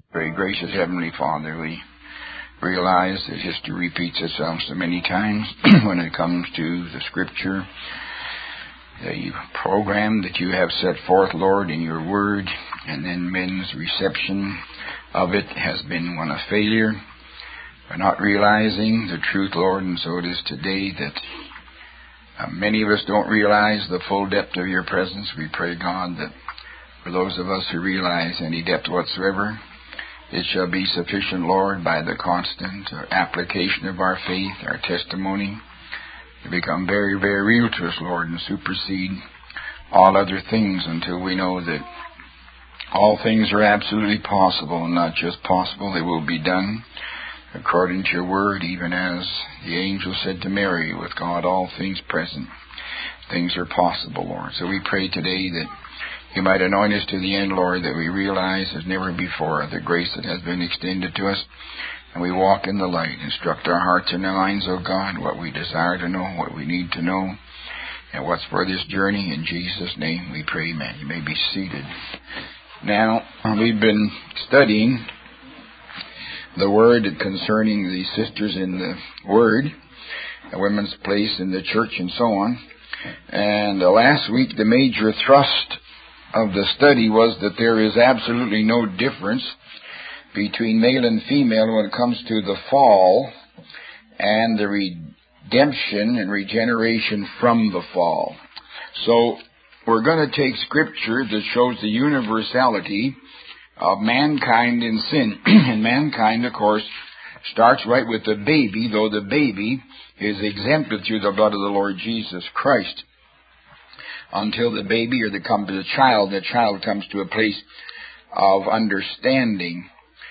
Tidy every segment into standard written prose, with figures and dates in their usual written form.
Very gracious Heavenly Father, we realize that history repeats itself so many times when it comes to the Scripture, the program that you have set forth, Lord, in your Word, and then men's reception of it has been one of failure. We're not realizing the truth, Lord, and so it is today that many of us don't realize the full depth of your presence. We pray, God, that for those of us who realize any depth whatsoever, it shall be sufficient, Lord, by the constant application of our faith, our testimony, to become very, very real to us, Lord, and supersede all other things until we know that all things are absolutely possible, and not just possible, they will be done according to your word, even as the angel said to Mary, with God all things present, things are possible, Lord. So we pray today that you might anoint us to the end, Lord, that we realize as never before the grace that has been extended to us, and we walk in the light. Instruct our hearts and our minds, O God, what we desire to know, what we need to know, and what's for this journey. In Jesus' name we pray, amen. You may be seated. Now, we've been studying the Word concerning the sisters in the Word, the women's place in the church, and so on. And last week, the major thrust of the study was that there is absolutely no difference between male and female when it comes to the fall and the redemption and regeneration from the fall. So we're going to take Scripture that shows the universality of mankind in sin. And mankind, of course, starts right with the baby, though the baby is exempted through the blood of the Lord Jesus Christ. Until the baby or the child comes to a place of understanding.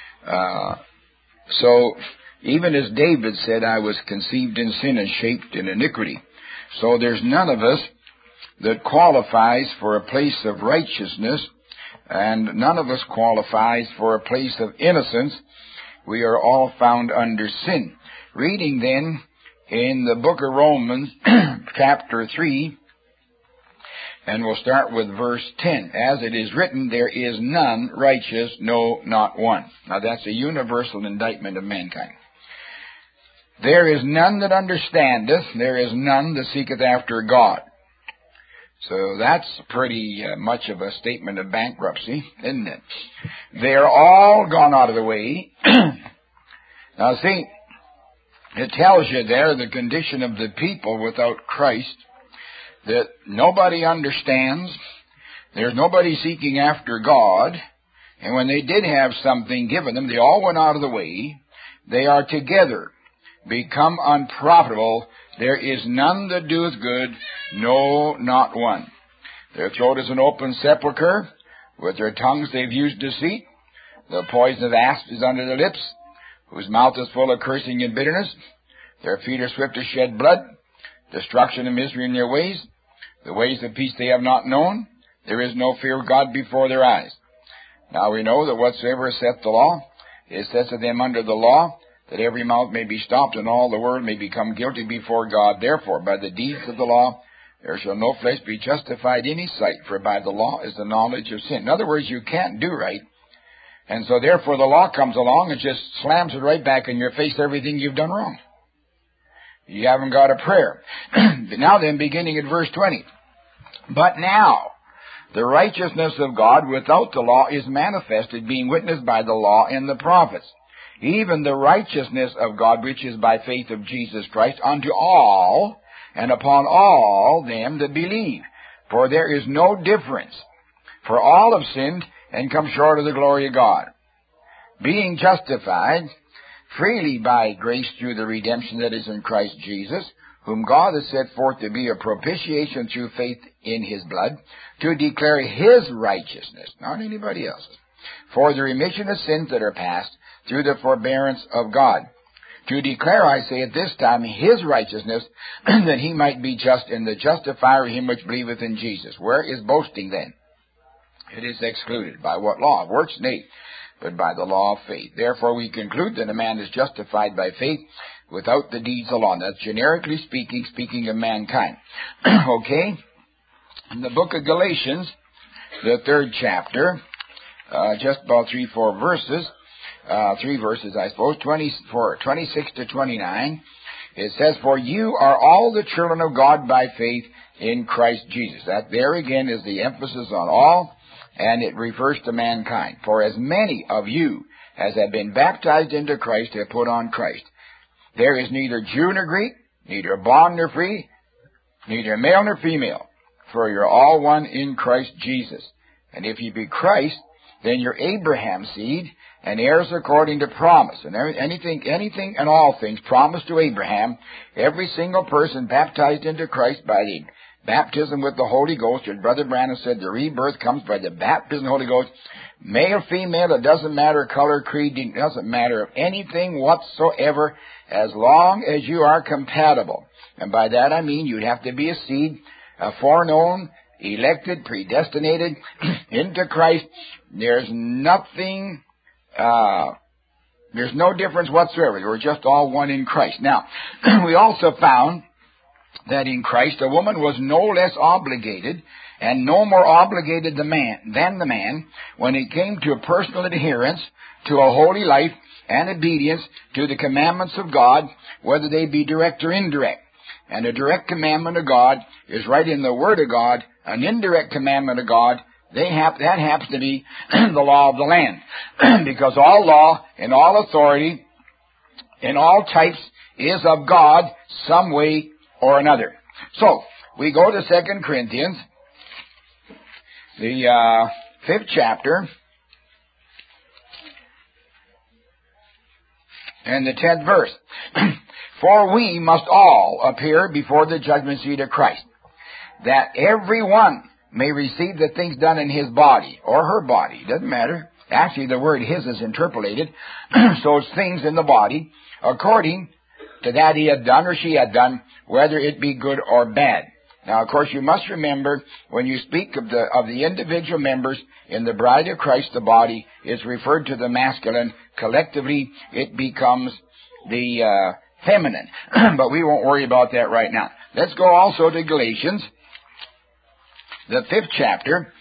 So even as David said, I was conceived in sin and shaped in iniquity. So there's none of us that qualifies for a place of righteousness, and none of us qualifies for a place of innocence. We are all found under sin. Reading then in the book of Romans, chapter 3, and we'll start with verse 10. As it is written, there is none righteous, no, not one. Now that's a universal indictment of mankind. There is none that understandeth, there is none that seeketh after God. So that's pretty much of a statement of bankruptcy, isn't it? They're all gone out of the way. Now see, it tells you there the condition of the people without Christ, that nobody understands, there's nobody seeking after God, and when they did have something given them, they all went out of the way. They are together, become unprofitable. There is none that doeth good, no, not one. Their throat is an open sepulchre. With their tongues they've used deceit. The poison of asps is under their lips, whose mouth is full of cursing and bitterness. Their feet are swift to shed blood. Destruction and misery in their ways. The ways of peace they have not known. There is no fear of God before their eyes. Now we know that whatsoever saith the law, it says to them under the law, that every mouth may be stopped and all the world may become guilty before God. Therefore, by the deeds of the law, there shall no flesh be justified in his sight, for by the law is the knowledge of sin. In other words, you can't do right. And so therefore the law comes along and just slams it right back in your face, everything you've done wrong. You haven't got a prayer. Now then, beginning at verse 20. But now, the righteousness of God without the law is manifested, being witnessed by the law and the prophets. Even the righteousness of God, which is by faith of Jesus Christ, unto all, and upon all them that believe. For there is no difference. For all have sinned, and come short of the glory of God. Being justified freely by grace through the redemption that is in Christ Jesus, whom God has set forth to be a propitiation through faith in his blood, to declare his righteousness, not anybody else's, for the remission of sins that are past, through the forbearance of God. To declare, I say at this time, his righteousness, that he might be just and the justifier of him which believeth in Jesus. Where is boasting then? It is excluded. By what law? Works? Nay, but by the law of faith. Therefore we conclude that a man is justified by faith without the deeds of the law. And that's generically speaking of mankind. Okay? In the book of Galatians, the 3rd chapter, just about 3-4 verses, three verses, I suppose, 26 to 29. It says, "For you are all the children of God by faith in Christ Jesus." That there again is the emphasis on all, and it refers to mankind. "For as many of you as have been baptized into Christ have put on Christ. There is neither Jew nor Greek, neither bond nor free, neither male nor female, for you're all one in Christ Jesus. And if you be Christ, then you're Abraham's seed, and heirs according to promise." And anything and all things promised to Abraham, every single person baptized into Christ by the baptism with the Holy Ghost, as Brother Branham said, the rebirth comes by the baptism of the Holy Ghost. Male, female, it doesn't matter, color, creed, it doesn't matter anything whatsoever, as long as you are compatible. And by that I mean you'd have to be a seed, foreknown, elected, predestinated into Christ. There's nothing, there's no difference whatsoever. We're just all one in Christ. Now, we also found that in Christ a woman was no less obligated and no more obligated than the man when it came to a personal adherence to a holy life and obedience to the commandments of God, whether they be direct or indirect. And a direct commandment of God is right in the Word of God. An indirect commandment of God, that happens to be the law of the land. Because all law and all authority in all types is of God some way or another. So, we go to 2 Corinthians, the 5th chapter, and the 10th verse. "For we must all appear before the judgment seat of Christ, that every one may receive the things done in his body," or her body, doesn't matter. Actually, the word his is interpolated, so it's things in the body, "according to that he had done or she had done, whether it be good or bad." Now, of course, you must remember, when you speak of the individual members in the bride of Christ, the body is referred to the masculine. Collectively, it becomes the feminine. But we won't worry about that right now. Let's go also to Galatians, the 5th chapter,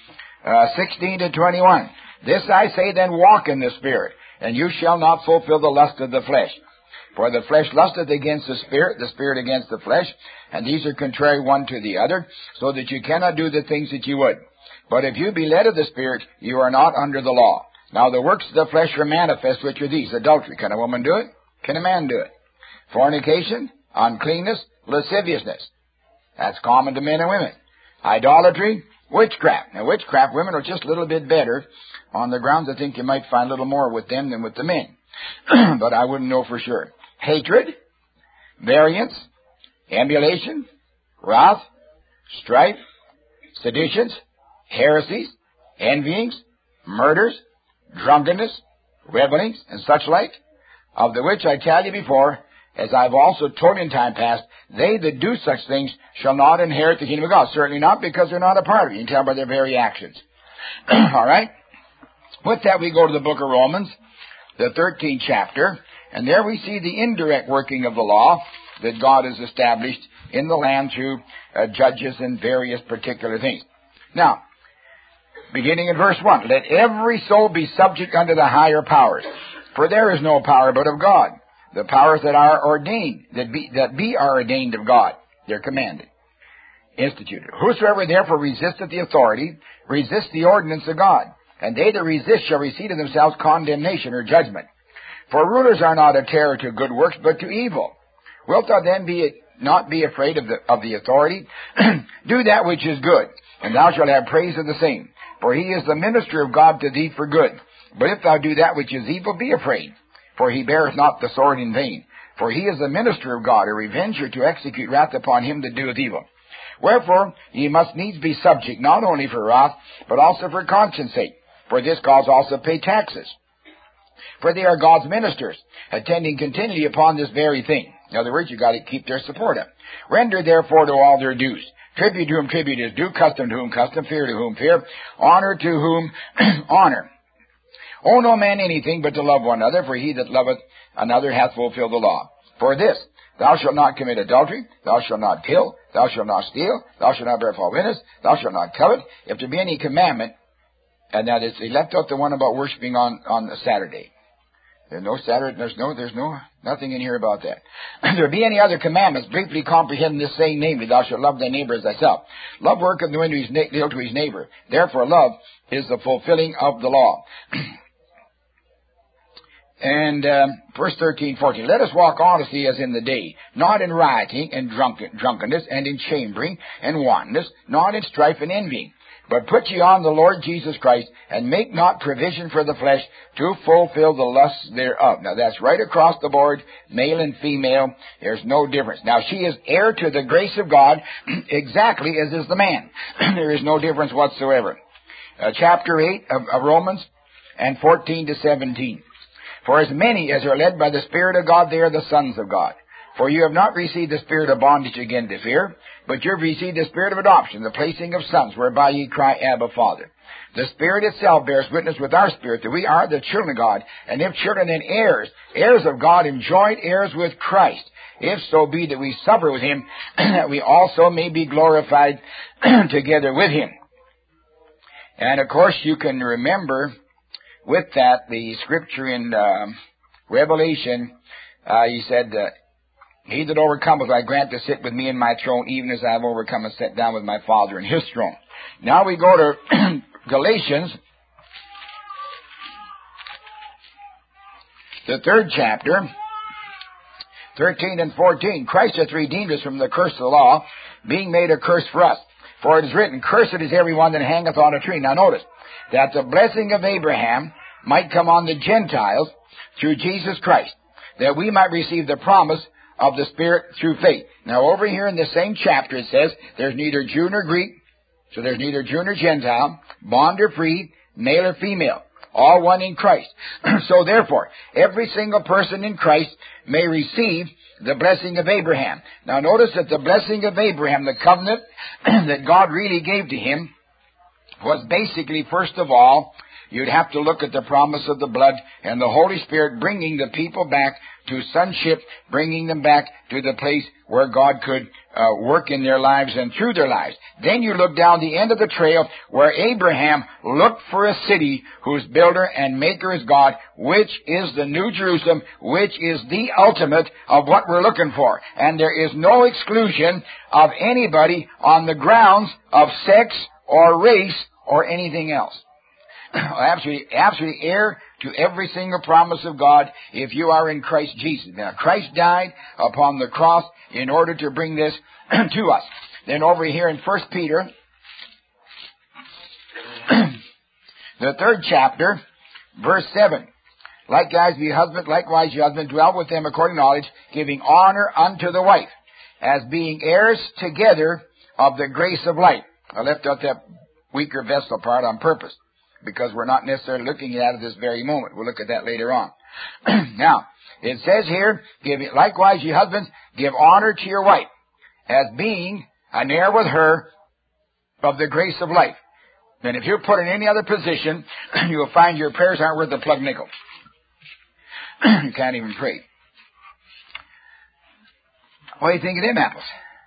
16 to 21. "This I say then, walk in the Spirit, and you shall not fulfill the lust of the flesh. For the flesh lusteth against the Spirit against the flesh, and these are contrary one to the other, so that you cannot do the things that you would. But if you be led of the Spirit, you are not under the law. Now the works of the flesh are manifest, which are these: adultery." Can a woman do it? Can a man do it? "Fornication, uncleanness, lasciviousness." That's common to men and women. "Idolatry, witchcraft." Now witchcraft, women are just a little bit better, on the grounds I think you might find a little more with them than with the men. But I wouldn't know for sure. "Hatred, variance, emulation, wrath, strife, seditions, heresies, envyings, murders, drunkenness, revelings, and such like, of the which I tell you before, as I've also told you in time past, they that do such things shall not inherit the kingdom of God." Certainly not, because they're not a part of it. You can tell by their very actions. All right? With that, we go to the book of Romans, the 13th chapter, and there we see the indirect working of the law that God has established in the land through judges and various particular things. Now, beginning in verse 1, "Let every soul be subject unto the higher powers, for there is no power but of God. The powers that are ordained, that be are ordained of God." They're commanded, instituted. "Whosoever therefore resisteth the authority, resists the ordinance of God. And they that resist shall receive to themselves condemnation or judgment. For rulers are not a terror to good works, but to evil. Wilt thou then not be afraid of the authority? Do that which is good, and thou shalt have praise of the same. For he is the minister of God to thee for good. But if thou do that which is evil, be afraid. For he beareth not the sword in vain. For he is the minister of God, a revenger to execute wrath upon him that doeth evil. Wherefore ye must needs be subject, not only for wrath, but also for conscience sake. For this cause also pay taxes. For they are God's ministers, attending continually upon this very thing." In other words, you've got to keep their support up. "Render therefore to all their dues. Tribute to whom tribute is due, custom to whom custom, fear to whom fear, honor to whom honor. Owe no man anything but to love one another, for he that loveth another hath fulfilled the law. For this, thou shalt not commit adultery, thou shalt not kill, thou shalt not steal, thou shalt not bear false witness, thou shalt not covet. If there be any commandment," and that is, they left out the one about worshiping on a Saturday. There's no Saturday, nothing in here about that. If there be any other commandments, briefly comprehend this saying, namely, thou shalt love thy neighbor as thyself. Love worketh no ill to his neighbor. Therefore, love is the fulfilling of the law. And verse 13, 14, let us walk honestly as in the day, not in rioting and drunkenness, and in chambering and wantonness, not in strife and envying. But put ye on the Lord Jesus Christ, and make not provision for the flesh to fulfill the lusts thereof. Now that's right across the board, male and female. There's no difference. Now she is heir to the grace of God, exactly as is the man. There is no difference whatsoever. Chapter 8 of Romans, and 14 to 17. For as many as are led by the Spirit of God, they are the sons of God. For you have not received the spirit of bondage again to fear, but you have received the spirit of adoption, the placing of sons, whereby ye cry, Abba, Father. The Spirit itself bears witness with our spirit that we are the children of God, and if children, then heirs, heirs of God, and joint heirs with Christ, if so be that we suffer with him, that we also may be glorified together with him. And of course you can remember with that the scripture in Revelation, he said, he that overcometh I grant to sit with me in my throne, even as I have overcome and sat down with my Father in his throne. Now we go to Galatians, the 3rd chapter, 13 and 14. Christ hath redeemed us from the curse of the law, being made a curse for us. For it is written, cursed is every one that hangeth on a tree. Now notice, that the blessing of Abraham might come on the Gentiles through Jesus Christ, that we might receive the promise of the Spirit through faith. Now over here in the same chapter it says, there's neither Jew nor Greek, so there's neither Jew nor Gentile, bond or free, male or female, all one in Christ. So therefore, every single person in Christ may receive the blessing of Abraham. Now notice that the blessing of Abraham, the covenant that God really gave to him, was basically, first of all, you'd have to look at the promise of the blood and the Holy Spirit bringing the people back to sonship, bringing them back to the place where God could work in their lives and through their lives. Then you look down the end of the trail where Abraham looked for a city whose builder and maker is God, which is the New Jerusalem, which is the ultimate of what we're looking for. And there is no exclusion of anybody on the grounds of sex or race or anything else. Absolutely heir to every single promise of God if you are in Christ Jesus. Now, Christ died upon the cross in order to bring this to us. Then over here in 1 Peter, the 3rd chapter, verse 7. Likewise, ye husband, dwell with them according to knowledge, giving honor unto the wife, as being heirs together of the grace of life. I left out that weaker vessel part on purpose, because we're not necessarily looking at it at this very moment. We'll look at that later on. Now, it says here, likewise, ye husbands, give honor to your wife, as being an heir with her of the grace of life. And if you're put in any other position, you'll find your prayers aren't worth a plug nickel. You can't even pray. What do you think of them apples?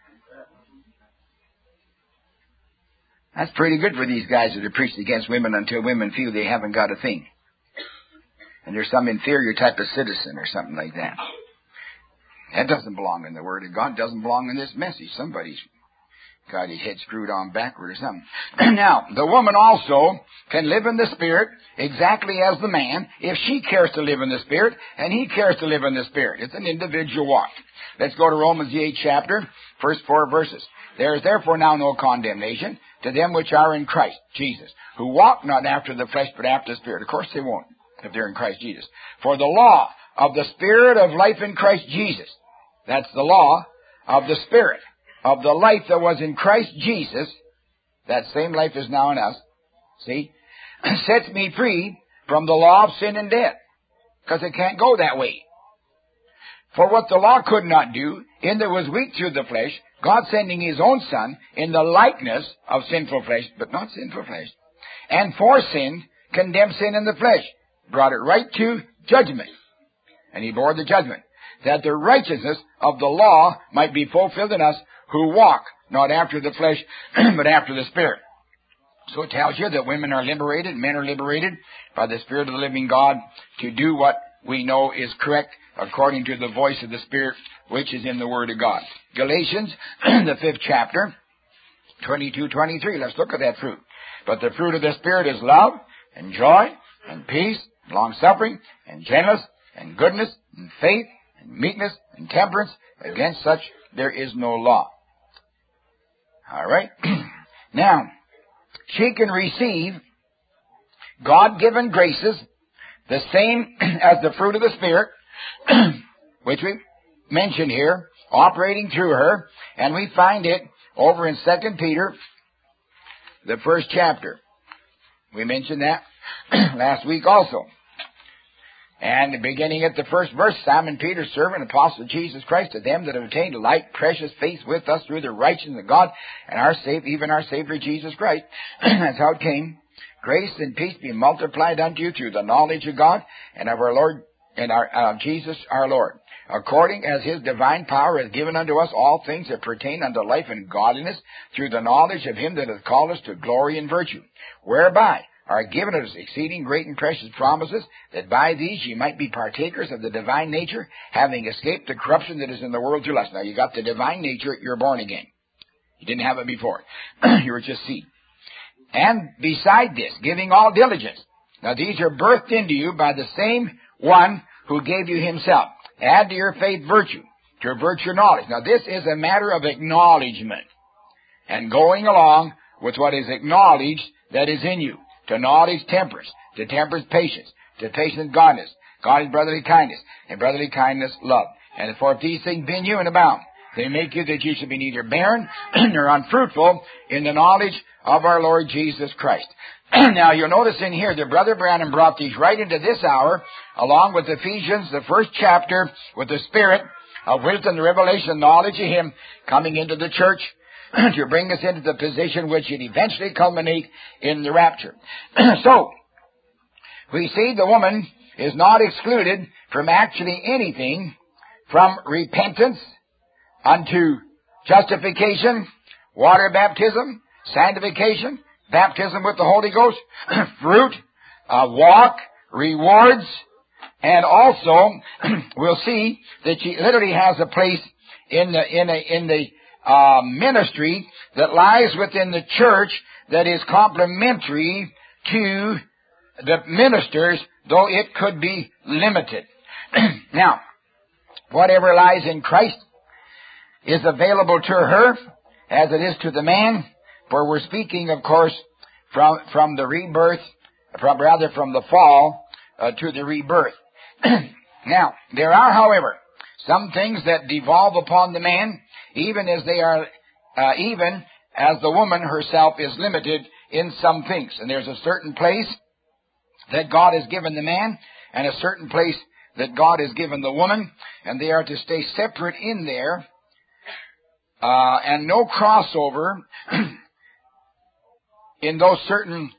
That's pretty good for these guys that have preached against women until women feel they haven't got a thing. And there's some inferior type of citizen or something like that. That doesn't belong in the Word of God. Doesn't belong in this message. Somebody's got his head screwed on backward or something. Now, the woman also can live in the Spirit exactly as the man if she cares to live in the Spirit and he cares to live in the Spirit. It's an individual walk. Let's go to Romans the 8th chapter, first 4 verses. There is therefore now no condemnation to them which are in Christ Jesus, who walk not after the flesh but after the Spirit. Of course they won't if they're in Christ Jesus. For the law of the Spirit of life in Christ Jesus, that's the law of the Spirit of the life that was in Christ Jesus, that same life is now in us, see, sets me free from the law of sin and death. Because it can't go that way. For what the law could not do, in that was weak through the flesh, God sending His own Son in the likeness of sinful flesh, but not sinful flesh, and for sin, condemned sin in the flesh, brought it right to judgment. And He bore the judgment, that the righteousness of the law might be fulfilled in us, who walk not after the flesh, but after the Spirit. So it tells you that women are liberated, men are liberated by the Spirit of the living God to do what we know is correct according to the voice of the Spirit which is in the Word of God. Galatians, the 5th chapter, 22-23. Let's look at that fruit. But the fruit of the Spirit is love and joy and peace, long-suffering and gentleness and goodness and faith and meekness and temperance. Against such there is no law. All right. Now, she can receive God-given graces, the same as the fruit of the Spirit, which we mentioned here, operating through her, and we find it over in 2 Peter, the 1st chapter. We mentioned that last week also. And beginning at the first verse, Simon Peter, servant, apostle of Jesus Christ, to them that have attained a like precious faith with us through the righteousness of God and our Savior, even our Savior Jesus Christ. That's how it came. Grace and peace be multiplied unto you through the knowledge of God and of our Lord and our Jesus our Lord, according as His divine power has given unto us all things that pertain unto life and godliness, through the knowledge of Him that hath called us to glory and virtue, whereby are given us exceeding great and precious promises, that by these ye might be partakers of the divine nature, having escaped the corruption that is in the world through lust. Now you got the divine nature, you're born again. You didn't have it before. You were just seed. And beside this, giving all diligence. Now these are birthed into you by the same one who gave you Himself. Add to your faith virtue, to your virtue knowledge. Now this is a matter of acknowledgement, and going along with what is acknowledged that is in you. To knowledge temperance, to temperance patience, to patience godliness, godliness brotherly kindness, and brotherly kindness love. And for if these things be in you and abound, they make you that you should be neither barren nor unfruitful in the knowledge of our Lord Jesus Christ. Now you'll notice in here that Brother Branham brought these right into this hour, along with Ephesians, the 1st chapter, with the Spirit of wisdom, the revelation, knowledge of Him coming into the church, to bring us into the position which it eventually culminate in the rapture. So, we see the woman is not excluded from actually anything from repentance unto justification, water baptism, sanctification, baptism with the Holy Ghost, fruit, walk, rewards, and also we'll see that she literally has a place in the ministry that lies within the church that is complementary to the ministers, though it could be limited. Now, whatever lies in Christ is available to her as it is to the man, for we're speaking, of course, from the rebirth, from the fall to the rebirth. Now, there are, however, some things that devolve upon the man, even as the woman herself is limited in some things. And there's a certain place that God has given the man, and a certain place that God has given the woman, and they are to stay separate in there, and no crossover in those certain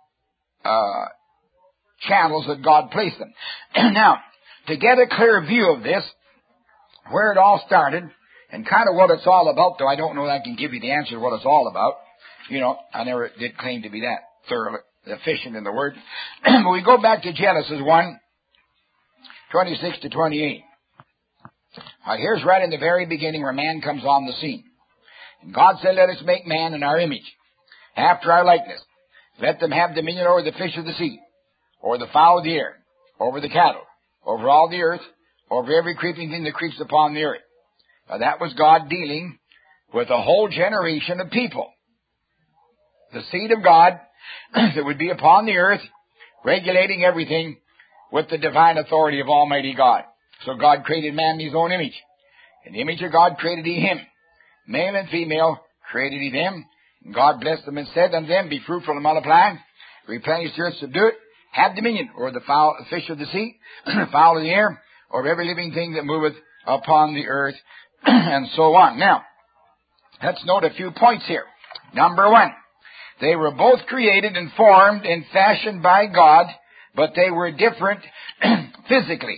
channels that God placed them. Now, to get a clear view of this, where it all started, and kind of what it's all about, though I don't know that I can give you the answer to what it's all about. You know, I never did claim to be that thoroughly efficient in the Word. But we go back to Genesis 1, 26 to 28. Here's right in the very beginning where man comes on the scene. And God said, let us make man in our image, after our likeness. Let them have dominion over the fish of the sea, over the fowl of the air, over the cattle, over all the earth, over every creeping thing that creeps upon the earth. Now that was God dealing with a whole generation of people. The seed of God that would be upon the earth, regulating everything with the divine authority of Almighty God. So God created man in His own image. In the image of God created He him. Male and female created He them. And God blessed them and said unto them, be fruitful and multiply, replenish the earth, subdue it, have dominion over the fowl, fish of the sea, the fowl of the air, over every living thing that moveth upon the earth, and so on. Now, let's note a few points here. Number one, they were both created and formed and fashioned by God, but they were different physically.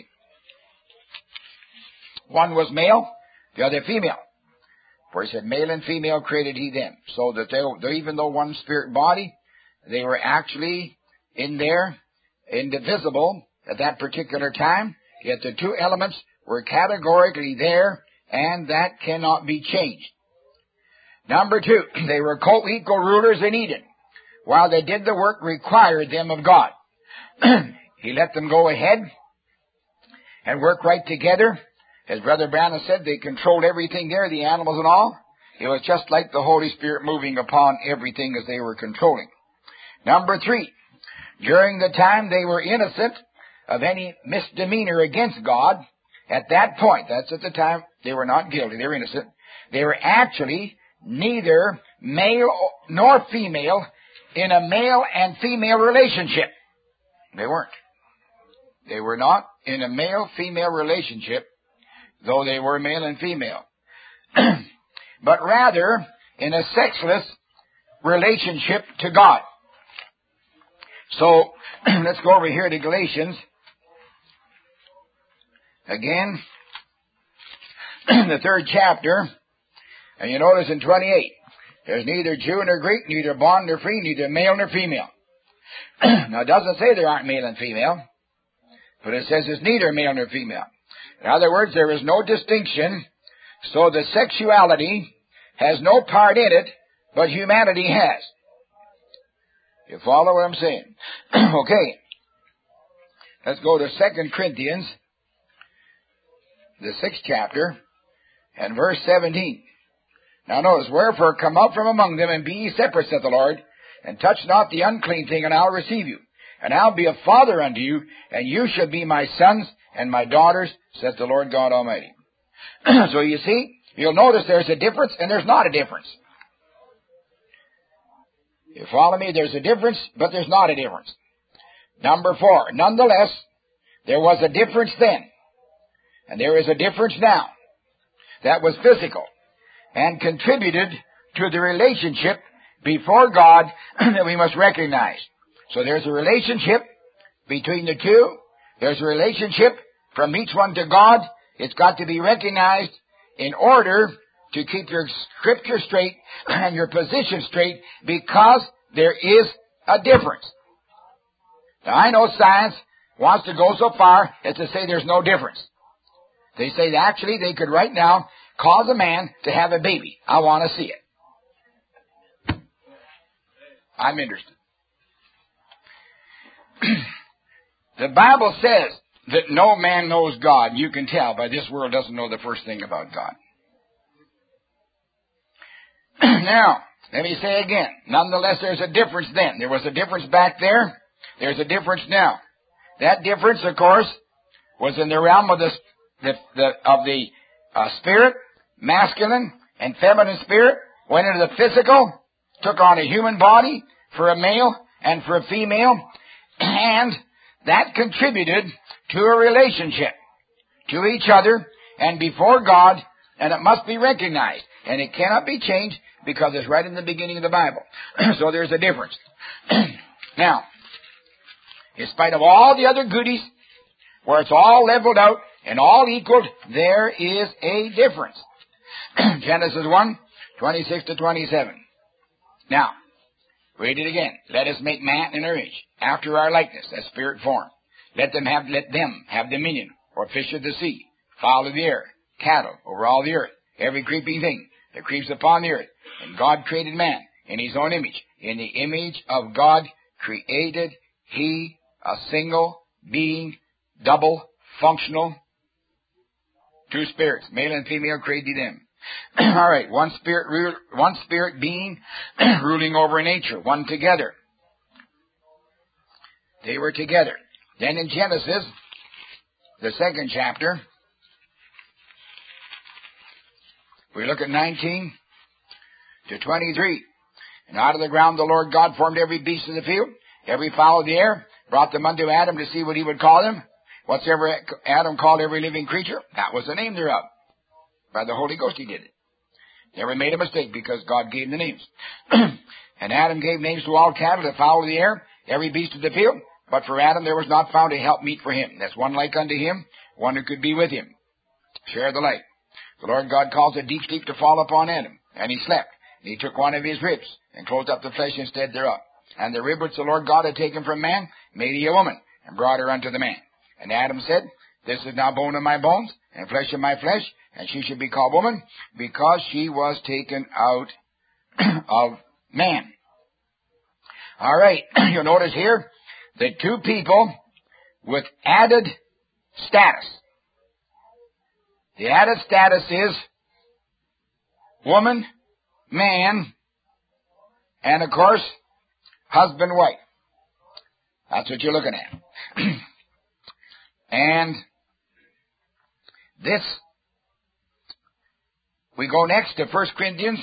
One was male, the other female. For He said, male and female created He them. So that they, even though one spirit body, they were actually in there, indivisible, at that particular time, yet the two elements were categorically there, and that cannot be changed. Number two, they were co-equal rulers in Eden. While they did the work required them of God, He let them go ahead and work right together. As Brother Branham said, they controlled everything there, the animals and all. It was just like the Holy Spirit moving upon everything as they were controlling. Number three, during the time they were innocent of any misdemeanor against God, at that point, that's at the time they were not guilty, they were innocent, they were actually neither male nor female in a male and female relationship. They weren't. They were not in a male-female relationship, though they were male and female, but rather in a sexless relationship to God. So, let's go over here to Galatians. Again, the 3rd chapter, and you notice in 28, there's neither Jew nor Greek, neither bond nor free, neither male nor female. Now, it doesn't say there aren't male and female, but it says it's neither male nor female. In other words, there is no distinction, so the sexuality has no part in it, but humanity has. You follow what I'm saying? Okay. Let's go to 2 Corinthians, the 6th chapter, and verse 17. Now notice, wherefore come out from among them, and be ye separate, saith the Lord, and touch not the unclean thing, and I'll receive you. And I'll be a father unto you, and you shall be my sons and my daughters, saith the Lord God Almighty. So you see, you'll notice there's a difference, and there's not a difference. You follow me? There's a difference, but there's not a difference. Number 4, nonetheless, there was a difference then, and there is a difference now. That was physical, and contributed to the relationship before God that we must recognize. So there's a relationship between the two. There's a relationship from each one to God. It's got to be recognized in order to keep your scripture straight and your position straight, because there is a difference. Now, I know science wants to go so far as to say there's no difference. They say that actually they could right now cause a man to have a baby. I want to see it. I'm interested. The Bible says that no man knows God. You can tell by this world doesn't know the first thing about God. Now, let me say again, nonetheless, there's a difference then. There was a difference back there. There's a difference now. That difference, of course, was in the realm of the spirit, masculine and feminine spirit, went into the physical, took on a human body for a male and for a female, and that contributed to a relationship to each other and before God, and it must be recognized, and it cannot be changed because it's right in the beginning of the Bible. So there's a difference. Now, in spite of all the other goodies, where it's all leveled out and all equaled, there is a difference. Genesis 1, 26 to 27. Now, read it again. Let us make man in our image, after our likeness, as spirit form. Let them have dominion, or fish of the sea, fowl of the air, cattle over all the earth, every creeping thing that creeps upon the earth. And God created man in his own image. In the image of God created he a single being, double, functional, two spirits, male and female created them. All right, one spirit being ruling over nature, one together. They were together. Then in Genesis, the 2nd chapter, we look at 19 to 23. And out of the ground the Lord God formed every beast of the field, every fowl of the air, brought them unto Adam to see what he would call them. Whatsoever Adam called every living creature, that was the name thereof. By the Holy Ghost he did it. Never made a mistake because God gave the names. And Adam gave names to all cattle, the fowl of the air, every beast of the field. But for Adam there was not found a helpmeet for him. That's one like unto him, one who could be with him. Share the light. The Lord God caused a deep sleep to fall upon Adam, and he slept. And he took one of his ribs, and closed up the flesh instead thereof. And the rib which the Lord God had taken from man, made he a woman, and brought her unto the man. And Adam said, this is now bone of my bones and flesh of my flesh, and she should be called woman because she was taken out of man. All right, you'll notice here the two people with added status. The added status is woman, man, and of course, husband, wife. That's what you're looking at. And this, we go next to 1 Corinthians,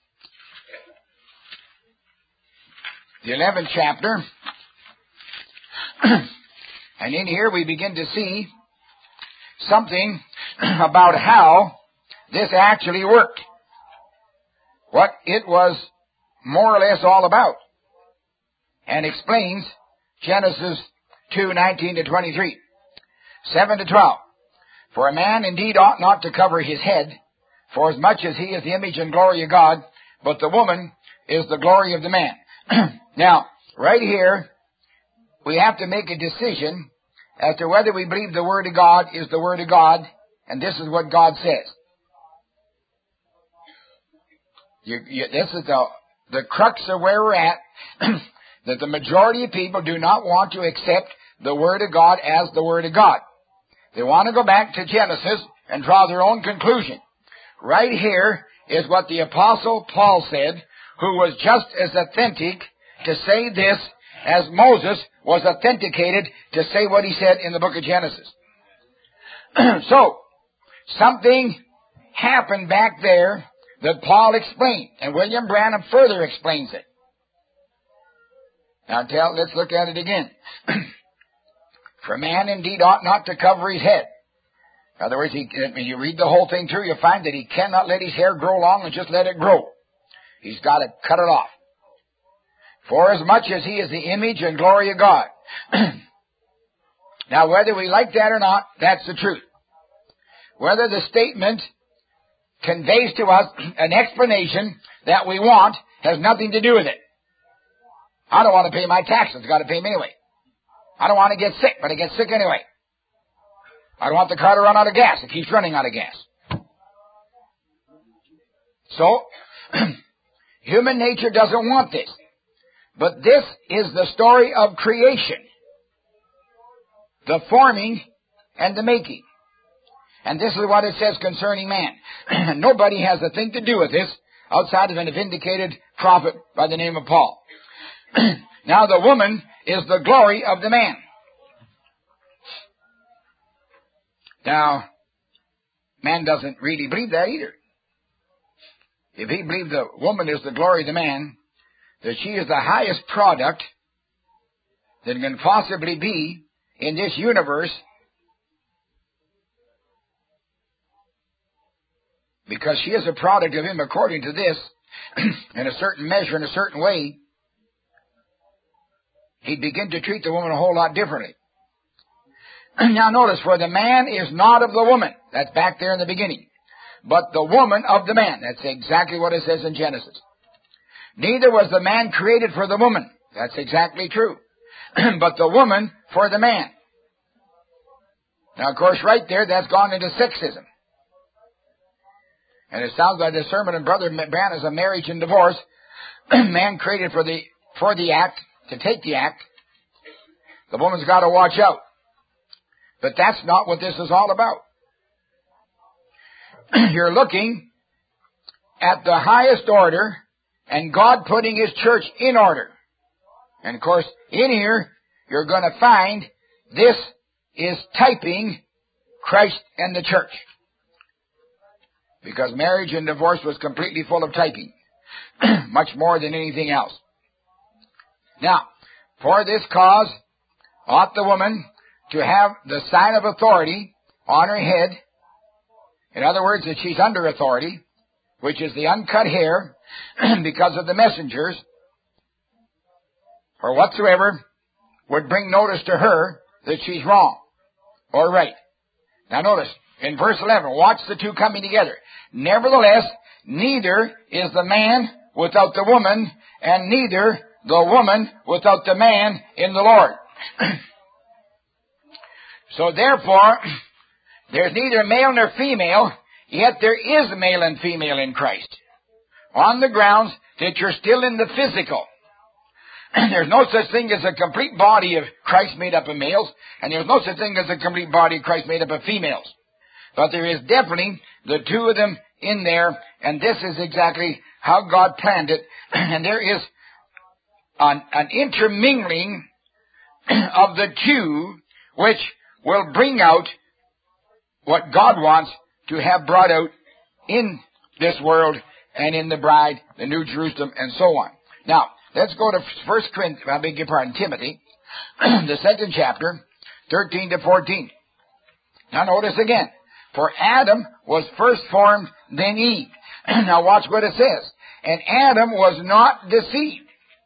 the 11th chapter. And in here we begin to see something about how this actually worked. What it was more or less all about. And explains Genesis 2:19 to 23, 7 to 12. For a man indeed ought not to cover his head, for as much as he is the image and glory of God, but the woman is the glory of the man. Now, right here, we have to make a decision as to whether we believe the Word of God is the Word of God, and this is what God says. This is the crux of where we're at, that the majority of people do not want to accept the Word of God as the Word of God. They want to go back to Genesis and draw their own conclusion. Right here is what the Apostle Paul said, who was just as authentic to say this as Moses was authenticated to say what he said in the book of Genesis. So, something happened back there that Paul explained, and William Branham further explains it. Now let's look at it again. For a man indeed ought not to cover his head. In other words, when you read the whole thing through, you'll find that he cannot let his hair grow long and just let it grow. He's got to cut it off. For as much as he is the image and glory of God. Now, whether we like that or not, that's the truth. Whether the statement conveys to us an explanation that we want has nothing to do with it. I don't want to pay my taxes. I've got to pay them anyway. I don't want to get sick, but I get sick anyway. I don't want the car to run out of gas. It keeps running out of gas. So, human nature doesn't want this. But this is the story of creation. The forming and the making. And this is what it says concerning man. Nobody has a thing to do with this outside of an vindicated prophet by the name of Paul. Now the woman is the glory of the man. Now, man doesn't really believe that either. If he believed the woman is the glory of the man, that she is the highest product that can possibly be in this universe, because she is a product of him according to this, in a certain measure, in a certain way, he'd begin to treat the woman a whole lot differently. Now notice, for the man is not of the woman. That's back there in the beginning. But the woman of the man. That's exactly what it says in Genesis. Neither was the man created for the woman. That's exactly true. But the woman for the man. Now, of course, right there, that's gone into sexism. And it sounds like the sermon of Brother Branham's a marriage and divorce. Man created for the act, to take the act. The woman's got to watch out. But that's not what this is all about. You're looking at the highest order and God putting His church in order. And of course, in here, you're going to find this is typing Christ and the church. Because marriage and divorce was completely full of typing. Much more than anything else. Now, for this cause, ought the woman to have the sign of authority on her head. In other words, that she's under authority, which is the uncut hair, because of the messengers, or whatsoever would bring notice to her that she's wrong or right. Now notice, in verse 11, watch the two coming together. Nevertheless, neither is the man without the woman, and neither the woman without the man in the Lord. So therefore, there's neither male nor female, yet there is male and female in Christ. On the grounds that you're still in the physical. There's no such thing as a complete body of Christ made up of males, and there's no such thing as a complete body of Christ made up of females. But there is definitely the two of them in there, and this is exactly how God planned it. And there is an intermingling of the two, which will bring out what God wants to have brought out in this world and in the bride, the New Jerusalem, and so on. Now, let's go to 1 Corinthians, I beg your pardon, Timothy, the 2nd chapter, 13 to 14. Now notice again, for Adam was first formed, then Eve. Now watch what it says. And Adam was not deceived,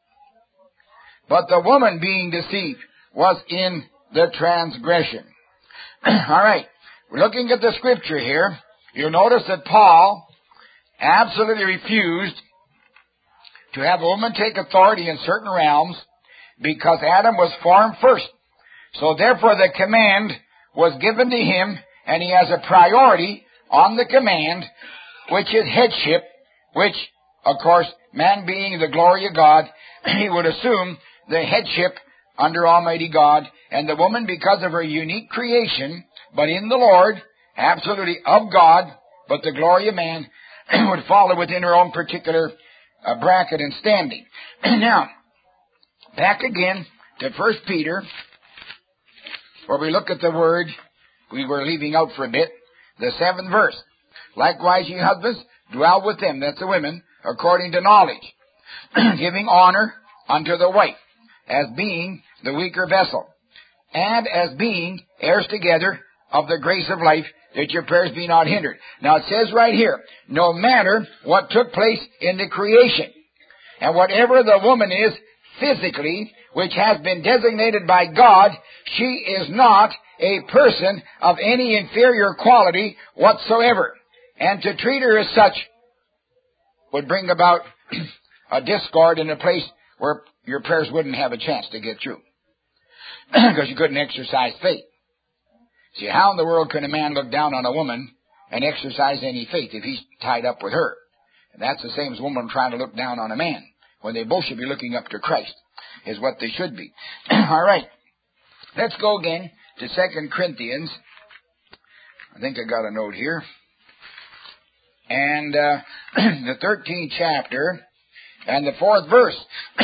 but the woman being deceived was in the transgression. All right, we're looking at the scripture here. You'll notice that Paul absolutely refused to have a woman take authority in certain realms because Adam was formed first. So therefore the command was given to him, and he has a priority on the command, which is headship, which, of course, man being the glory of God, he would assume the headship under Almighty God, and the woman, because of her unique creation, but in the Lord, absolutely of God, but the glory of man, would follow within her own particular bracket and standing. Now, back again to 1 Peter, where we look at the word we were leaving out for a bit, the 7th verse. Likewise, ye husbands, dwell with them, that's the women, according to knowledge, giving honor unto the wife, as being the weaker vessel, and as being heirs together of the grace of life, that your prayers be not hindered. Now it says right here, no matter what took place in the creation, and whatever the woman is physically, which has been designated by God, she is not a person of any inferior quality whatsoever. And to treat her as such would bring about a discord in a place where your prayers wouldn't have a chance to get through. Because you couldn't exercise faith. See, how in the world can a man look down on a woman and exercise any faith if he's tied up with her? And that's the same as a woman trying to look down on a man, when they both should be looking up to Christ, is what they should be. All right. Let's go again to 2 Corinthians. I think I got a note here. And the 13th chapter and the 4th verse.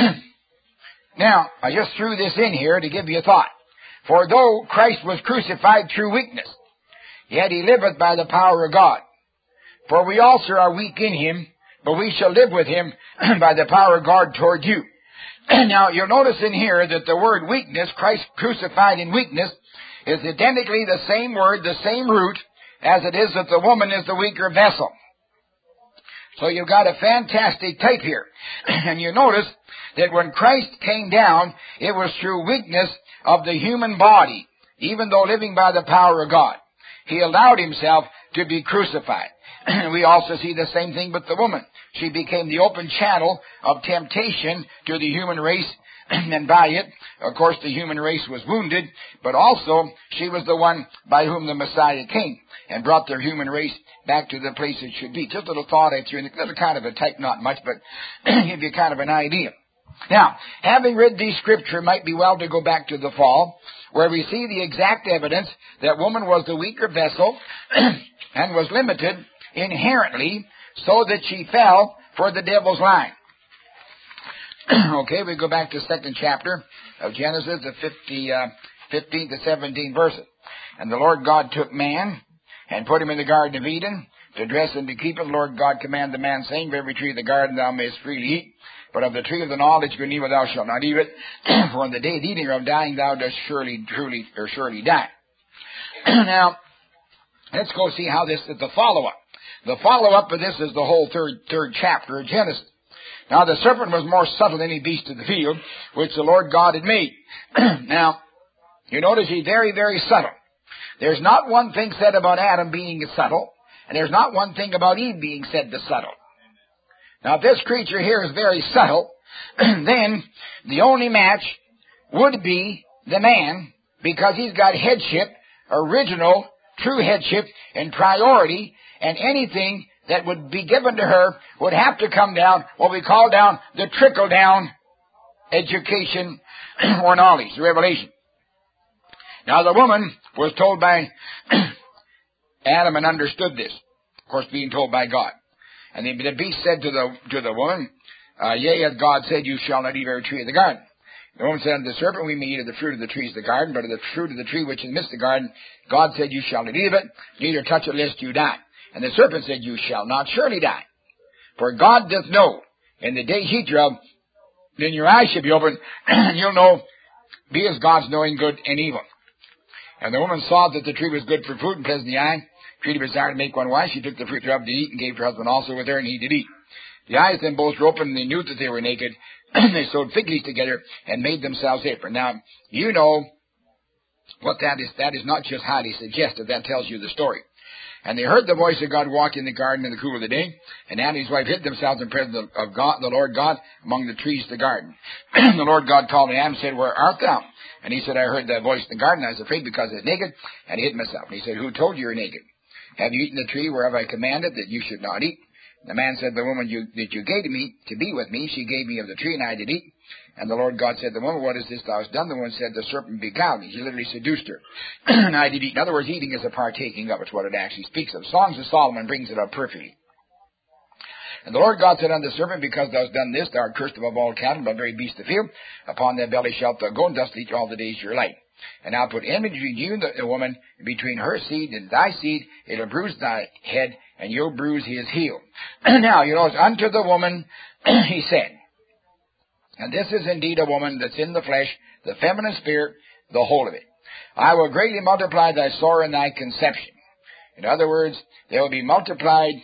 Now, I just threw this in here to give you a thought. For though Christ was crucified through weakness, yet he liveth by the power of God. For we also are weak in him, but we shall live with him by the power of God toward you. Now, you'll notice in here that the word weakness, Christ crucified in weakness, is identically the same word, the same root, as it is that the woman is the weaker vessel. So you've got a fantastic type here. And you notice that when Christ came down, it was through weakness of the human body, even though living by the power of God. He allowed himself to be crucified. We also see the same thing with the woman. She became the open channel of temptation to the human race, and by it, of course, the human race was wounded, but also she was the one by whom the Messiah came and brought their human race back to the place it should be. Just a little thought I threw in, a little kind of a type, not much, but give you kind of an idea. Now, having read these scripture, might be well to go back to the fall, where we see the exact evidence that woman was the weaker vessel and was limited inherently so that she fell for the devil's line. Okay, we go back to the 2nd chapter of Genesis, the 15th to 17th verses. And the Lord God took man and put him in the Garden of Eden to dress and to keep it. The Lord God commanded the man, saying, of every tree of the garden thou mayest freely eat, but of the tree of the knowledge of good and evil thou shalt not eat it, for in the day of eating or of dying thou dost surely die. Now, let's go see how this is the follow-up. The follow-up of this is the whole third chapter of Genesis. Now, the serpent was more subtle than any beast of the field, which the Lord God had made. Now, you notice he's very, very subtle. There's not one thing said about Adam being subtle, and there's not one thing about Eve being said to subtle. Now, if this creature here is very subtle, then the only match would be the man, because he's got headship original, true headship and priority, and anything that would be given to her would have to come down, what we call down the trickle-down education or knowledge, the revelation. Now the woman was told by Adam and understood this, of course being told by God. And the beast said to the woman, yea, as God said, you shall not eat of every tree of the garden. The woman said unto the serpent, we may eat of the fruit of the trees of the garden, but of the fruit of the tree which is in the midst of the garden, God said, you shall not eat of it, neither touch it lest you die. And the serpent said, you shall not surely die. For God doth know, in the day ye eat thereof, then your eyes shall be opened, and you'll know, be as gods knowing good and evil. And the woman saw that the tree was good for food and pleasant in the eye, tree to be desired to make one wise. She took the fruit thereof to eat, and gave her husband also with her, and he did eat. The eyes then both were opened, and they knew that they were naked. They sewed fig leaves together, and made themselves aprons. Now, you know what that is. That is not just highly suggestive. That tells you the story. And they heard the voice of God walk in the garden in the cool of the day. And Adam and his wife hid themselves in the presence of God, the Lord God, among the trees of the garden. The Lord God called to Adam and said, where art thou? And he said, I heard thy voice in the garden. I was afraid because I was naked, and hid myself. And he said, who told you you're naked? Have you eaten the tree whereof I commanded that you should not eat? The man said, the woman that you gave to me to be with me, she gave me of the tree, and I did eat. And the Lord God said, the woman, what is this thou hast done? The woman said, the serpent beguiled me. He literally seduced her. And I did eat. In other words, eating is a partaking of. It's what it actually speaks of. Songs of Solomon brings it up perfectly. And the Lord God said unto the serpent, because thou hast done this, thou art cursed above all cattle, above every beast of the field. Upon thy belly shalt thou go, and dust eat all the days of your life. And I'll put enmity between you and the woman, between her seed and thy seed. It'll bruise thy head, and you'll bruise his heel. Now, you know, it's unto the woman, he said. And this is indeed a woman that's in the flesh, the feminine spirit, the whole of it. I will greatly multiply thy sorrow and thy conception. In other words, there will be multiplied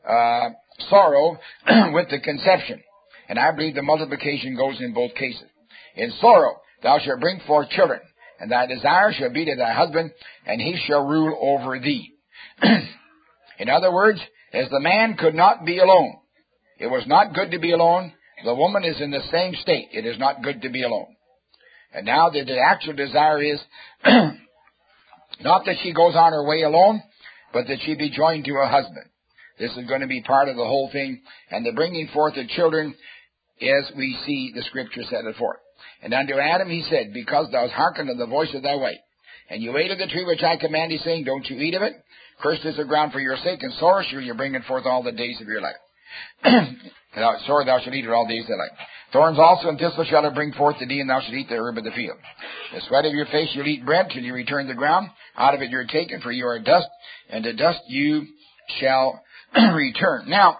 sorrow with the conception. And I believe the multiplication goes in both cases. In sorrow thou shalt bring forth children, and thy desire shall be to thy husband, and he shall rule over thee. In other words, as the man could not be alone, it was not good to be alone. The woman is in the same state. It is not good to be alone. And now the actual desire is not that she goes on her way alone, but that she be joined to her husband. This is going to be part of the whole thing. And the bringing forth of children, as we see the Scripture set it forth. And unto Adam he said, because thou hast hearkened to the voice of thy wife, and you ate of the tree which I commanded, saying, don't you eat of it. Cursed is the ground for your sake, and sorrow shall you bring it forth all the days of your life. Sorrow thou shalt eat it all the days of thy life. Thorns also and thistles shall it bring forth to thee, and thou shalt eat the herb of the field. The sweat of your face you'll eat bread till you return to the ground. Out of it you're taken, for you are dust, and to dust you shall return. Now,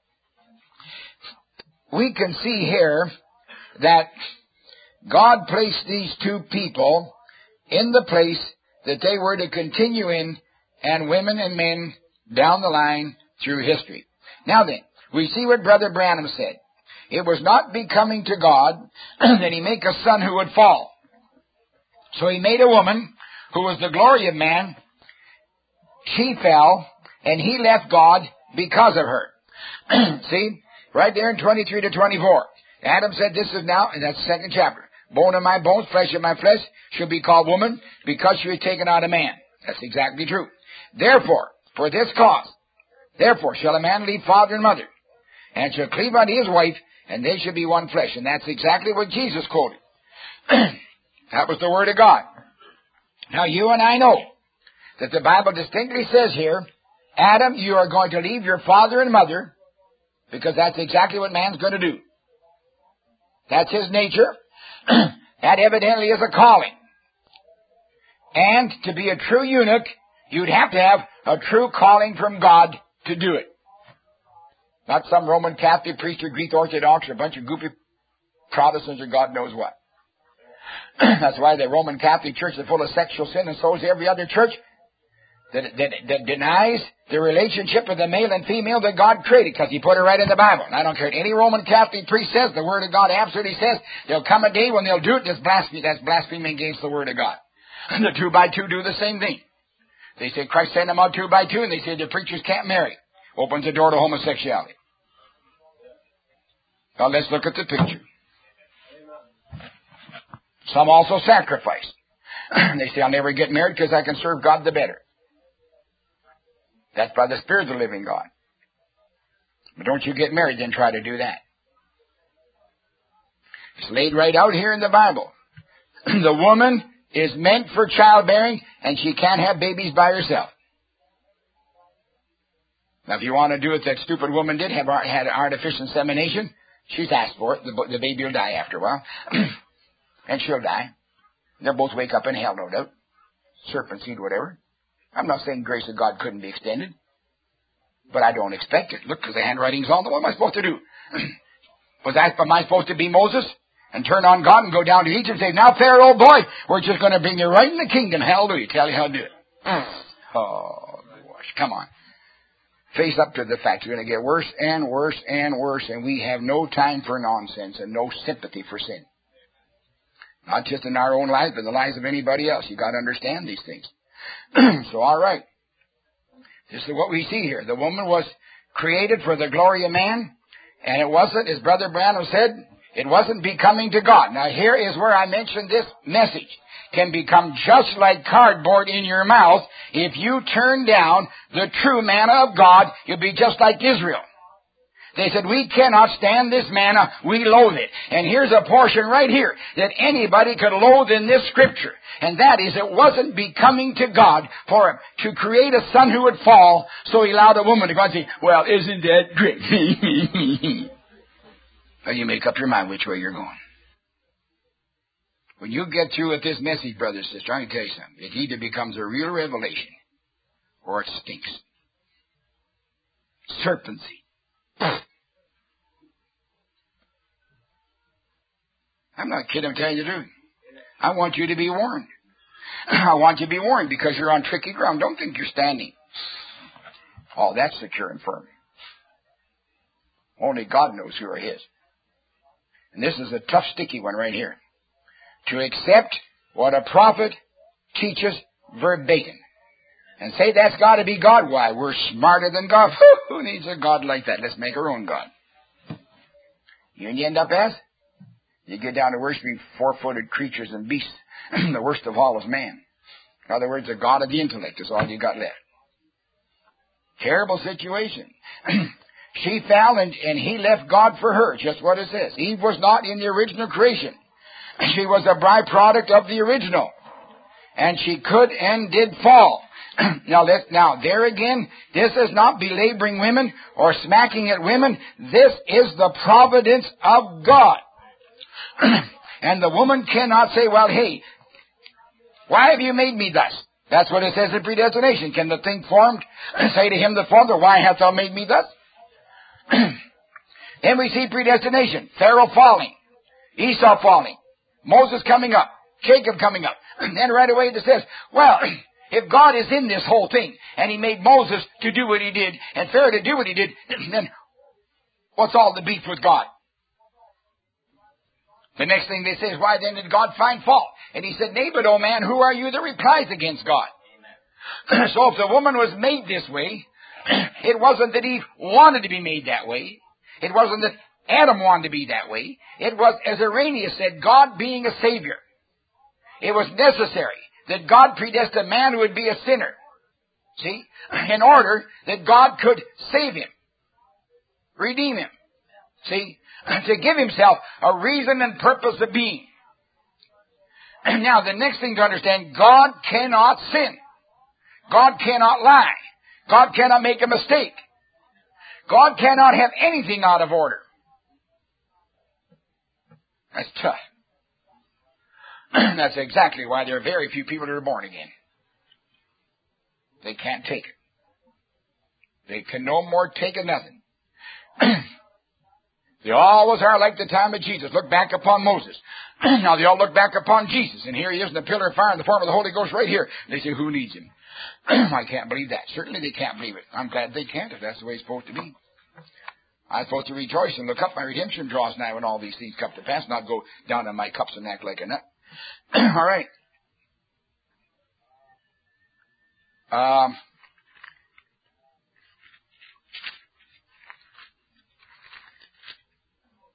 we can see here that God placed these two people in the place that they were to continue in, and women and men down the line through history. Now then, we see what Brother Branham said. It was not becoming to God that he make a son who would fall. So he made a woman who was the glory of man. She fell, and he left God because of her. See, right there in 23 to 24. Adam said, this is now, and that's the second chapter. Bone of my bones, flesh of my flesh, shall be called woman, because she was taken out of man. That's exactly true. Therefore, for this cause, therefore shall a man leave father and mother, and shall cleave unto his wife, and they shall be one flesh. And that's exactly what Jesus quoted. That was the Word of God. Now you and I know that the Bible distinctly says here, Adam, you are going to leave your father and mother, because that's exactly what man's going to do. That's his nature. That evidently is a calling. And to be a true eunuch, you'd have to have a true calling from God to do it. Not some Roman Catholic priest or Greek Orthodox or a bunch of goofy Protestants or God knows what. That's why the Roman Catholic Church is full of sexual sin, and so is every other church that denies the relationship of the male and female that God created, because he put it right in the Bible. And I don't care what any Roman Catholic priest says, the Word of God absolutely says there'll come a day when they'll do it. That's blasphemy against the Word of God. And the 2 by 2 do the same thing. They say Christ sent them out 2 by 2, and they say the preachers can't marry. Opens the door to homosexuality. Now let's look at the picture. Some also sacrifice. They say, I'll never get married because I can serve God the better. That's by the Spirit of the living God. But don't you get married, then try to do that. It's laid right out here in the Bible. The woman is meant for childbearing, and she can't have babies by herself. Now, if you want to do it, that stupid woman had artificial insemination. She's asked for it. The baby will die after a while. And she'll die. They'll both wake up in hell, no doubt. Serpent seed, whatever. I'm not saying grace of God couldn't be extended. But I don't expect it. Look, because the handwriting's on. What am I supposed to do? Am I supposed to be Moses? And turn on God and go down to Egypt and say, now, Pharaoh, boy, we're just going to bring you right in the kingdom. Hallelujah. Tell you how to do it. Oh, gosh. Come on. Face up to the fact you're going to get worse and worse and worse, and we have no time for nonsense and no sympathy for sin. Not just in our own lives, but in the lives of anybody else. You've got to understand these things. So, all right. This is what we see here. The woman was created for the glory of man, and it wasn't, as Brother Branham said, it wasn't becoming to God. Now, here is where I mentioned this message can become just like cardboard in your mouth. If you turn down the true manna of God, you'll be just like Israel. They said, we cannot stand this manna, we loathe it. And here's a portion right here that anybody could loathe in this scripture. And that is, it wasn't becoming to God for him to create a son who would fall, so he allowed a woman to go and say, well, isn't that great? Well, you make up your mind which way you're going. When you get through with this message, brother and sister, I'm going to tell you something. It either becomes a real revelation, or it stinks. Serpency. I'm not kidding, I'm telling you the truth. I want you to be warned. I want you to be warned because you're on tricky ground. Don't think you're standing. Oh, that's secure and firm. Only God knows who are His. And this is a tough, sticky one right here. To accept what a prophet teaches verbatim and say that's got to be God. Why? We're smarter than God. Who needs a God like that? Let's make our own God. You end up as? You get down to worshiping four-footed creatures and beasts. The worst of all is man. In other words, the God of the intellect is all you got left. Terrible situation. She fell and he left God for her, just what it says. Eve was not in the original creation. She was a byproduct of the original. And she could and did fall. Now, there again, this is not belaboring women or smacking at women. This is the providence of God. And the woman cannot say, well, hey, why have you made me thus? That's what it says in predestination. Can the thing formed say to him that formed her, why hast thou made me thus? Then we see predestination. Pharaoh falling. Esau falling. Moses coming up. Jacob coming up. And then right away it says, well, if God is in this whole thing, and He made Moses to do what he did, and Pharaoh to do what he did, then what's all the beef with God? The next thing they say is, why then did God find fault? And He said, nay, but, O man, who are you that replies against God? So if the woman was made this way, it wasn't that Eve wanted to be made that way. It wasn't that Adam wanted to be that way. It was, as Irenaeus said, God being a Savior. It was necessary that God predestined man who would be a sinner. See? In order that God could save him. Redeem him. See? To give Himself a reason and purpose of being. Now, the next thing to understand, God cannot sin. God cannot lie. God cannot make a mistake. God cannot have anything out of order. That's tough. That's exactly why there are very few people that are born again. They can't take it. They can no more take it nothing. They always are like the time of Jesus. Look back upon Moses. Now they all look back upon Jesus. And here He is in the pillar of fire in the form of the Holy Ghost right here. They say, who needs Him? I can't believe that. Certainly they can't believe it. I'm glad they can't if that's the way it's supposed to be. I'm supposed to rejoice and look up. My redemption draws nigh when all these things come to pass, not go down on my cups and act like a nut. All right.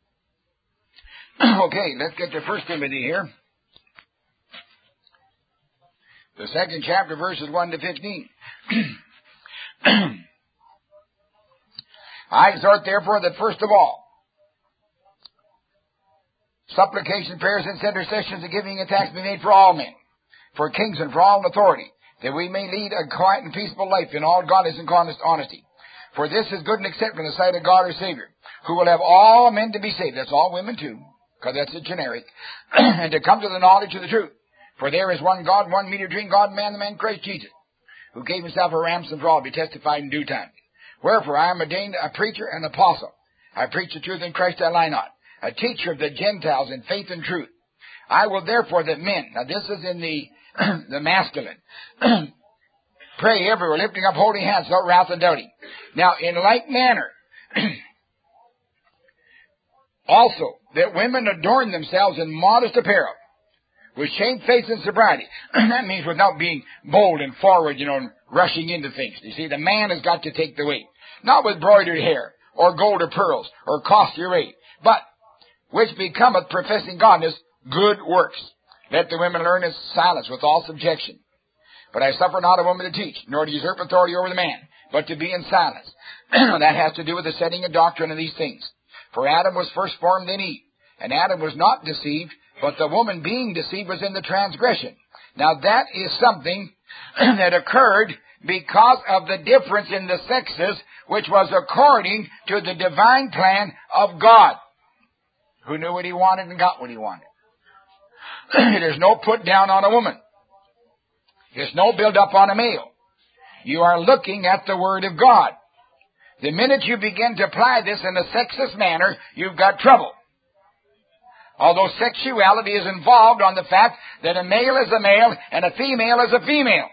Okay, let's get to 1 Timothy here. The 2nd chapter, verses 1 to 15. I exhort therefore that first of all, supplication, prayers, and intercessions, and giving and thanks be made for all men, for kings and for all in authority, that we may lead a quiet and peaceable life in all godliness and honesty. For this is good and acceptable in the sight of God our Savior, who will have all men to be saved. That's all women too, because that's a generic. And to come to the knowledge of the truth. For there is one God, one mediator between God and man, the man Christ Jesus, who gave himself a ransom for all, to be testified in due time. Wherefore I am ordained a preacher and apostle. I preach the truth in Christ, I lie not. A teacher of the Gentiles in faith and truth. I will therefore that men, now this is in the masculine, pray everywhere, lifting up holy hands without wrath and doubting. Now, in like manner, also, that women adorn themselves in modest apparel, with shamefaced and sobriety. That means without being bold and forward, and rushing into things. You see, the man has got to take the weight. Not with broidered hair, or gold or pearls, or costly array, but which becometh professing godliness, good works. Let the women learn in silence with all subjection. But I suffer not a woman to teach, nor to usurp authority over the man, but to be in silence. That has to do with the setting of doctrine of these things. For Adam was first formed in Eve, and Adam was not deceived, but the woman being deceived was in the transgression. Now that is something that occurred because of the difference in the sexes, which was according to the divine plan of God, who knew what he wanted and got what he wanted. There's no put down on a woman. There's no build up on a male. You are looking at the Word of God. The minute you begin to apply this in a sexist manner, you've got trouble. Although sexuality is involved on the fact that a male is a male and a female is a female.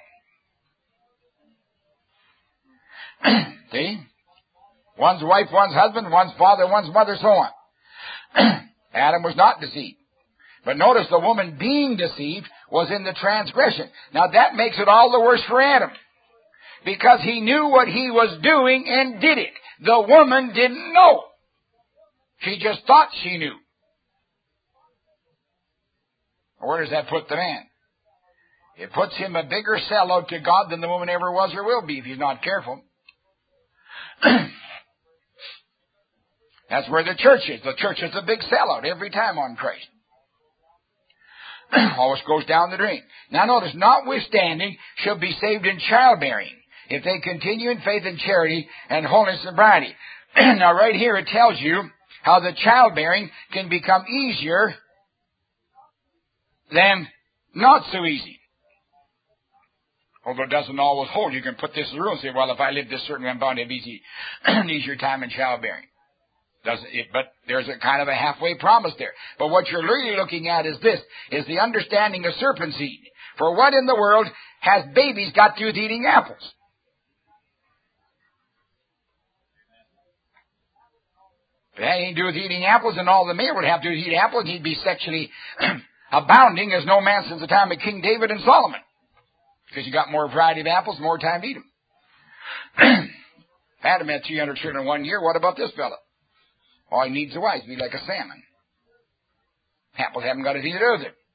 See? One's wife, one's husband, one's father, one's mother, so on. Adam was not deceived. But notice the woman being deceived was in the transgression. Now that makes it all the worse for Adam, because he knew what he was doing and did it. The woman didn't know. She just thought she knew. Where does that put the man? It puts him a bigger sellout to God than the woman ever was or will be if he's not careful. That's where the church is. The church is a big sellout every time on Christ. Always goes down the drain. Now notice, notwithstanding, shall be saved in childbearing, if they continue in faith and charity and holiness and sobriety. Now right here it tells you how the childbearing can become easier than not so easy. Although it doesn't always hold. You can put this in the rule and say, well, if I live this certain way, I'm bound to have an easier time in childbearing. But there's a kind of a halfway promise there. But what you're really looking at is this, is the understanding of serpent seed. For what in the world has babies got to do with eating apples? If it had anything to do with eating apples, and all the male would have to do with eat apples, he'd be sexually abounding as no man since the time of King David and Solomon. Because you got more variety of apples, more time to eat them. Adam had 300 children in 1 year. What about this fella? All he needs a wife to be like a salmon. Apples haven't got anything to do with it.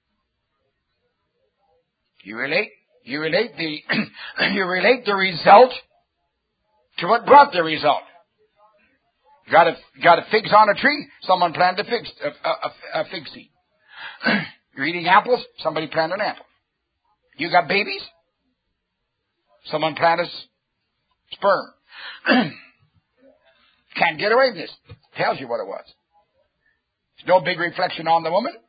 You relate the result to what brought the result. You got a figs on a tree, someone planted a fig seed. You're eating apples, somebody planted an apple. You got babies, someone planted sperm. Can't get away with this. Tells you what it was. There's no big reflection on the woman.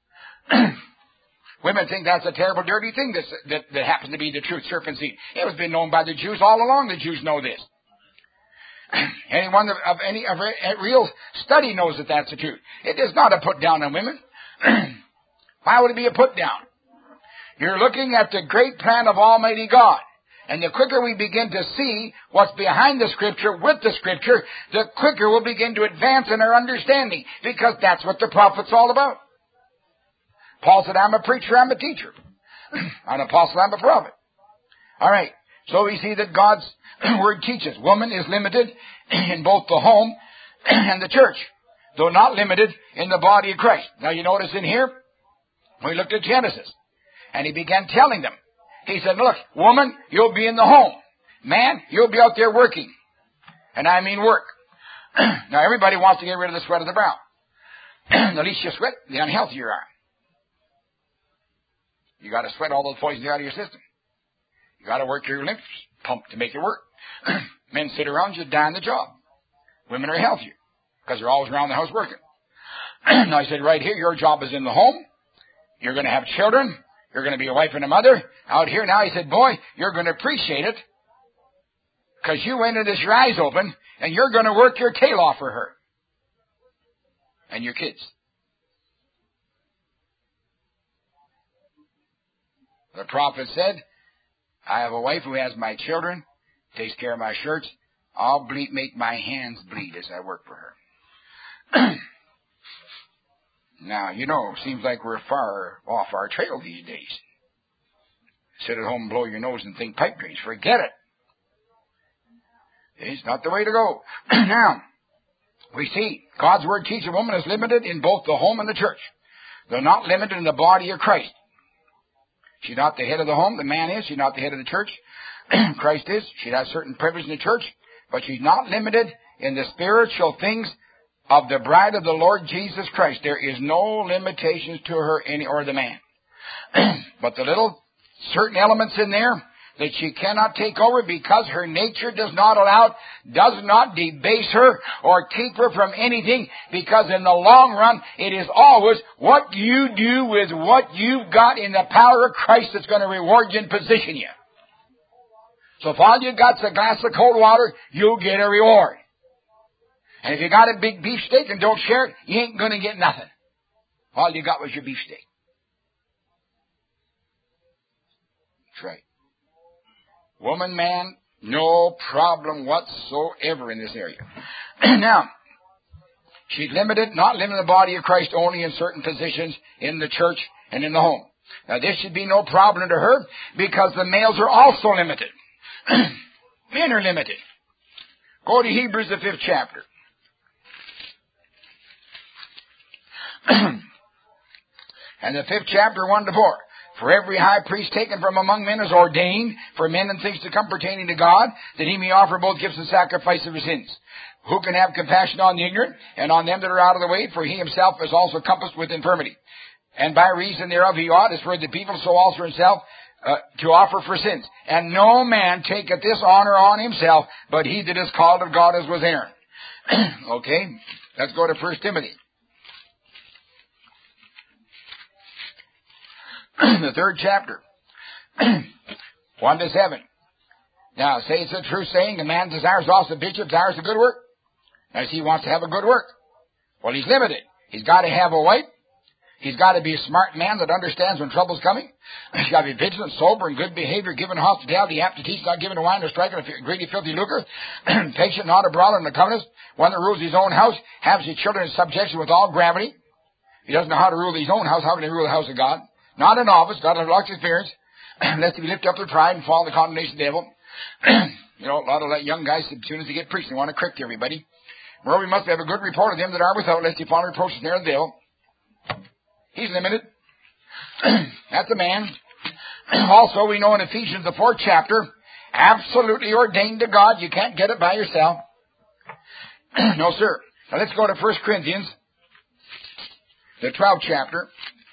Women think that's a terrible, dirty thing that happens to be the truth, serpent seed. It has been known by the Jews all along. The Jews know this. Anyone of any real study knows that that's the truth. It is not a put down on women. Why would it be a put down? You're looking at the great plan of Almighty God. And the quicker we begin to see what's behind the Scripture with the Scripture, the quicker we'll begin to advance in our understanding, because that's what the prophet's all about. Paul said, I'm a preacher, I'm a teacher. I'm an apostle, I'm a prophet. All right. So we see that God's Word teaches. Woman is limited in both the home and the church, though not limited in the body of Christ. Now you notice in here, we looked at Genesis, and he began telling them He said, look, woman, you'll be in the home. Man, you'll be out there working. And I mean work. Now, everybody wants to get rid of the sweat of the brow. The least you sweat, the unhealthier you are. You got to sweat all those poisons out of your system. You got to work your lymph pump to make it work. Men sit around, just die on the job. Women are healthier because they're always around the house working. Now, I said, right here, your job is in the home. You're going to have children. You're going to be a wife and a mother. Out here now, he said, boy, you're going to appreciate it because you went into this your eyes open, and you're going to work your tail off for her and your kids. The prophet said, I have a wife who has my children, takes care of my shirts. I'll make my hands bleed as I work for her. Now, seems like we're far off our trail these days. Sit at home and blow your nose and think pipe dreams. Forget it. It's not the way to go. Now, we see God's Word teaches a woman is limited in both the home and the church. They're not limited in the body of Christ. She's not the head of the home. The man is. She's not the head of the church. Christ is. She has certain privilege in the church. But she's not limited in the spiritual things of the bride of the Lord Jesus Christ. There is no limitations to her or the man. But the little certain elements in there that she cannot take over because her nature does not allow, does not debase her or keep her from anything, because in the long run, it is always what you do with what you've got in the power of Christ that's going to reward you and position you. So if all you got's a glass of cold water, you'll get a reward. And if you got a big beefsteak and don't share it, you ain't going to get nothing. All you got was your beefsteak. That's right. Woman, man, no problem whatsoever in this area. Now, she's limited, not limited in the body of Christ, only in certain positions in the church and in the home. Now, this should be no problem to her because the males are also limited. Men are limited. Go to Hebrews, the 5th chapter. And the 5th chapter, 1 to 4. For every high priest taken from among men is ordained for men and things to come pertaining to God, that he may offer both gifts and sacrifice of his sins. Who can have compassion on the ignorant and on them that are out of the way? For he himself is also compassed with infirmity. And by reason thereof he ought, as for the people, so also himself, to offer for sins. And no man taketh this honor on himself, but he that is called of God, as was Aaron. Okay, let's go to 1 Timothy. The 3rd chapter, 1 to 7. Now, say it's a true saying, a man desires also, bishop desires a good work. As he wants to have a good work. Well, he's limited. He's got to have a wife. He's got to be a smart man that understands when trouble's coming. He's got to be vigilant, sober, and good behavior, given hospitality, apt to teach, not given to wine or striking, a greedy, filthy lucre, patient, not a brawler, and a covetous, one that rules his own house, has his children in subjection with all gravity. He doesn't know how to rule his own house. How can he rule the house of God? Not a novice, got a lot of experience, lest he be lifted up with pride and fall in the condemnation of the devil. A lot of young guys, as soon as they get preached, they want to correct everybody. Moreover, we must have a good report of them that are without, lest he fall in reproach and snare of the devil. He's limited. That's a man. Also, we know in Ephesians, the 4th chapter, absolutely ordained to God. You can't get it by yourself. No, sir. Now, let's go to 1 Corinthians, the 12th chapter.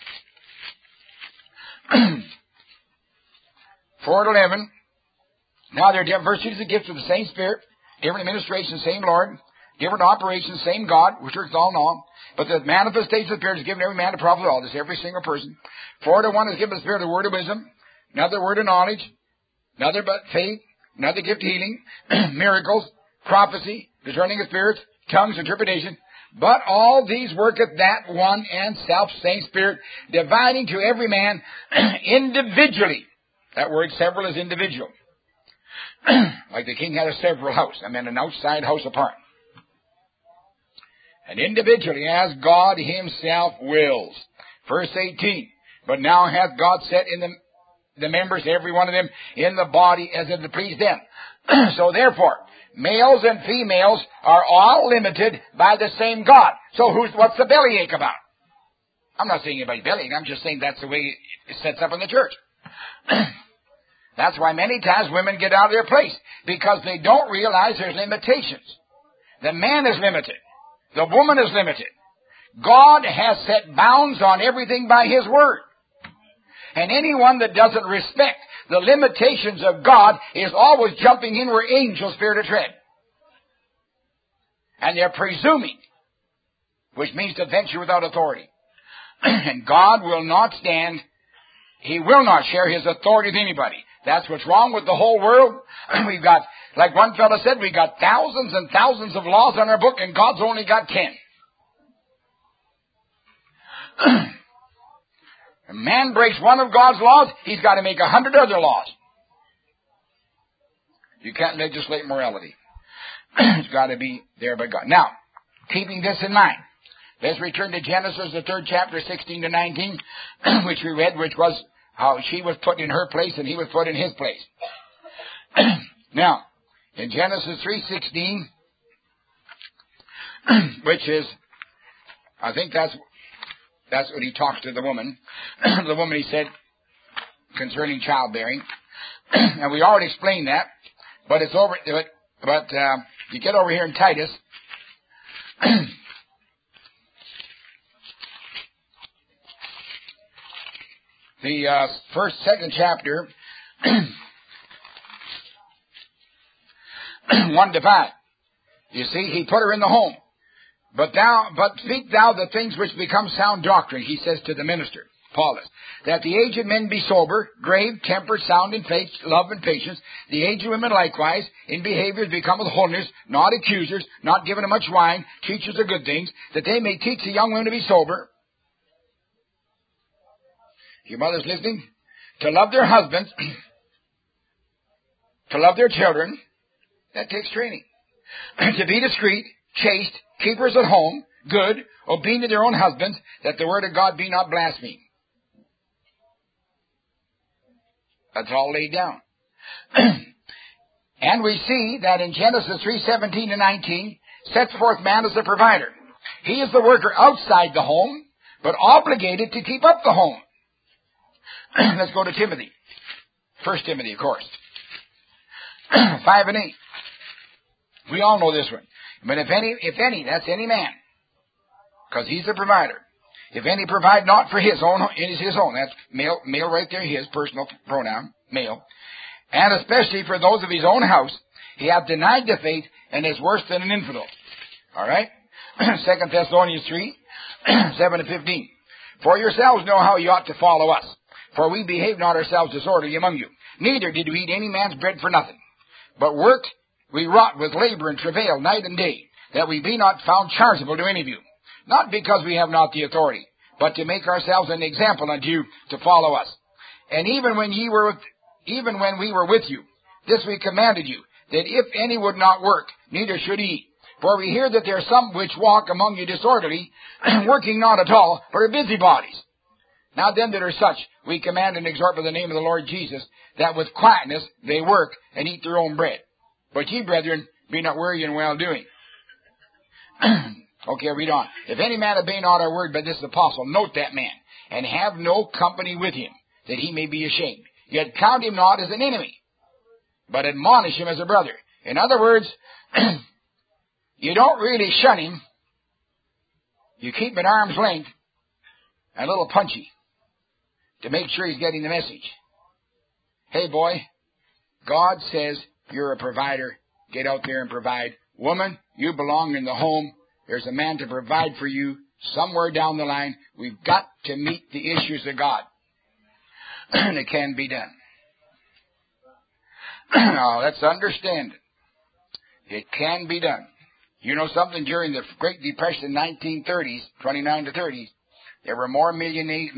4 to 11. Now there are different virtues and gifts of the same Spirit, different administrations, same Lord, different operations, same God, which works all in all. But the manifestation of the Spirit is given every man to profit all. This every single person. 4 to 1 is given the Spirit the word of wisdom, another word of knowledge, another but faith, another gift of healing, miracles, prophecy, discerning of spirits, tongues, interpretation. But all these worketh that one and self-same Spirit, dividing to every man individually. That word several is individual. Like the king had a several house. I mean an outside house apart. And individually as God himself wills. Verse 18. But now hath God set in the members, every one of them, in the body as it pleased them. So therefore, males and females are all limited by the same God. So what's the bellyache about? I'm not saying anybody's bellyache. I'm just saying that's the way it sets up in the church. That's why many times women get out of their place, because they don't realize there's limitations. The man is limited. The woman is limited. God has set bounds on everything by His Word. And anyone that doesn't respect the limitations of God is always jumping in where angels fear to tread. And they're presuming, which means to venture without authority. And God will not stand. He will not share His authority with anybody. That's what's wrong with the whole world. We've got, like one fellow said, we've got thousands and thousands of laws on our book, and God's only got 10. A man breaks one of God's laws, he's got to make 100 other laws. You can't legislate morality. It's got to be there by God. Now, keeping this in mind, let's return to Genesis, the 3rd chapter, 16 to 19, which we read, which was how she was put in her place and he was put in his place. Now, in Genesis 3:16, which is, I think that's what he talks to the woman. The woman, he said, concerning childbearing. And we already explained that, but it's over. But you get over here in Titus. The 2nd chapter, 1 to 5. You see, he put her in the home. But speak thou the things which become sound doctrine, he says to the minister, Paulus, that the aged men be sober, grave, temperate, sound in faith, love, and patience. The aged women likewise, in behaviors become with wholeness, not accusers, not given to much wine, teachers of good things, that they may teach the young women to be sober. Your mother's listening? To love their husbands, to love their children. That takes training. To be discreet, chaste, keepers at home, good, obedient to their own husbands, that the word of God be not blasphemed. That's all laid down. And we see that in Genesis 3:17 to 19, sets forth man as the provider. He is the worker outside the home, but obligated to keep up the home. Let's go to Timothy. 1 Timothy, of course. 5 and 8. We all know this one. But if any, that's any man, because he's the provider. If any provide not for his own, it is his own. That's male right there, his personal pronoun, male. And especially for those of his own house, he hath denied the faith and is worse than an infidel. All right? 2 Thessalonians 3, 7 to 15. For yourselves know how you ought to follow us. For we behave not ourselves disorderly among you. Neither did we eat any man's bread for nothing. But worked, we wrought with labor and travail night and day, that we be not found chargeable to any of you. Not because we have not the authority, but to make ourselves an example unto you to follow us. And even when we were with you, this we commanded you, that if any would not work, neither should he eat. For we hear that there are some which walk among you disorderly, working not at all, but are busybodies. Now then that are such, we command and exhort by the name of the Lord Jesus, that with quietness they work and eat their own bread. But ye, brethren, be not weary in well-doing. Okay, read on. If any man obey not our word by this apostle, note that man, and have no company with him, that he may be ashamed. Yet count him not as an enemy, but admonish him as a brother. In other words, you don't really shun him. You keep at arm's length, and a little punchy, to make sure he's getting the message. Hey, boy, God says you're a provider. Get out there and provide. Woman, you belong in the home. There's a man to provide for you somewhere down the line. We've got to meet the issues of God. And it can be done. Now, let's understand it. It can be done. You know something? During the Great Depression, 1930s, 29 to 30s, there were more millionaires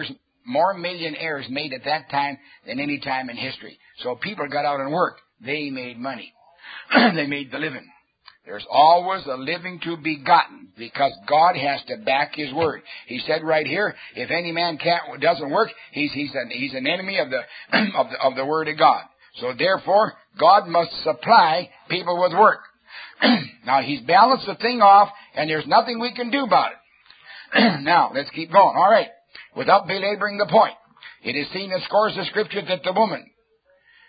made at that time than any time in history. So people got out and worked. They made money. They made the living. There's always a living to be gotten because God has to back His word. He said right here, if any man doesn't work, he's an enemy of the word of God. So therefore, God must supply people with work. Now He's balanced the thing off, and there's nothing we can do about it. Now let's keep going. All right, without belaboring the point, it is seen in scores of scriptures that the woman